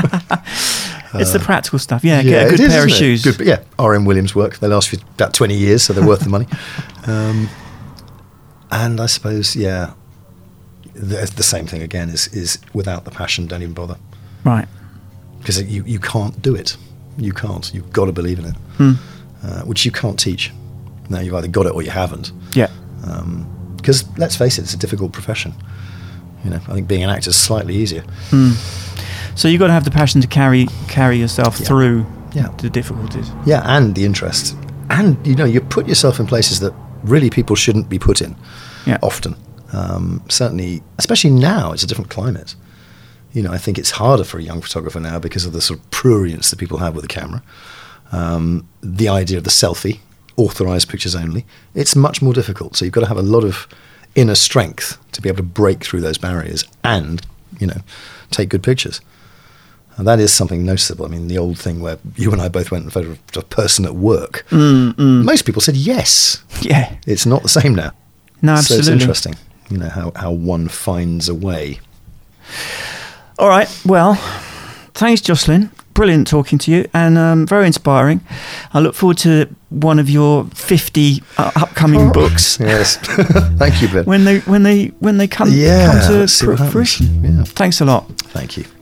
It's uh, the practical stuff. Yeah, yeah get a good is, pair of shoes. Good, yeah, R M Williams work. They last for about twenty years, so they're worth the money. Um, and I suppose, yeah, the, the same thing again is is without the passion, don't even bother. Right. Because you, you can't do it. You can't. You've got to believe in it, hmm. uh, which you can't teach. No, you've either got it or you haven't. Yeah. Because um, let's face it, it's a difficult profession. You know, I think being an actor is slightly easier. Hmm. So you've got to have the passion to carry carry yourself yeah. through yeah. the difficulties. Yeah, and the interest. And, you know, you put yourself in places that really people shouldn't be put in yeah. often. Um, certainly, especially now, it's a different climate. You know, I think it's harder for a young photographer now because of the sort of prurience that people have with the camera. Um, the idea of the selfie, authorised pictures only, it's much more difficult. So you've got to have a lot of inner strength to be able to break through those barriers and, you know, take good pictures. And that is something noticeable. I mean, the old thing where you and I both went and photographed a person at work. Mm, mm. Most people said yes. Yeah. It's not the same now. No, absolutely. So it's interesting, you know, how, how one finds a way. All right. Well, thanks, Jocelyn. Brilliant talking to you and um, very inspiring. I look forward to one of your fifty uh, upcoming oh, books. Yes. Thank you, Ben. When they when they when they come, yeah, come to fruition. Yeah. Thanks a lot. Thank you.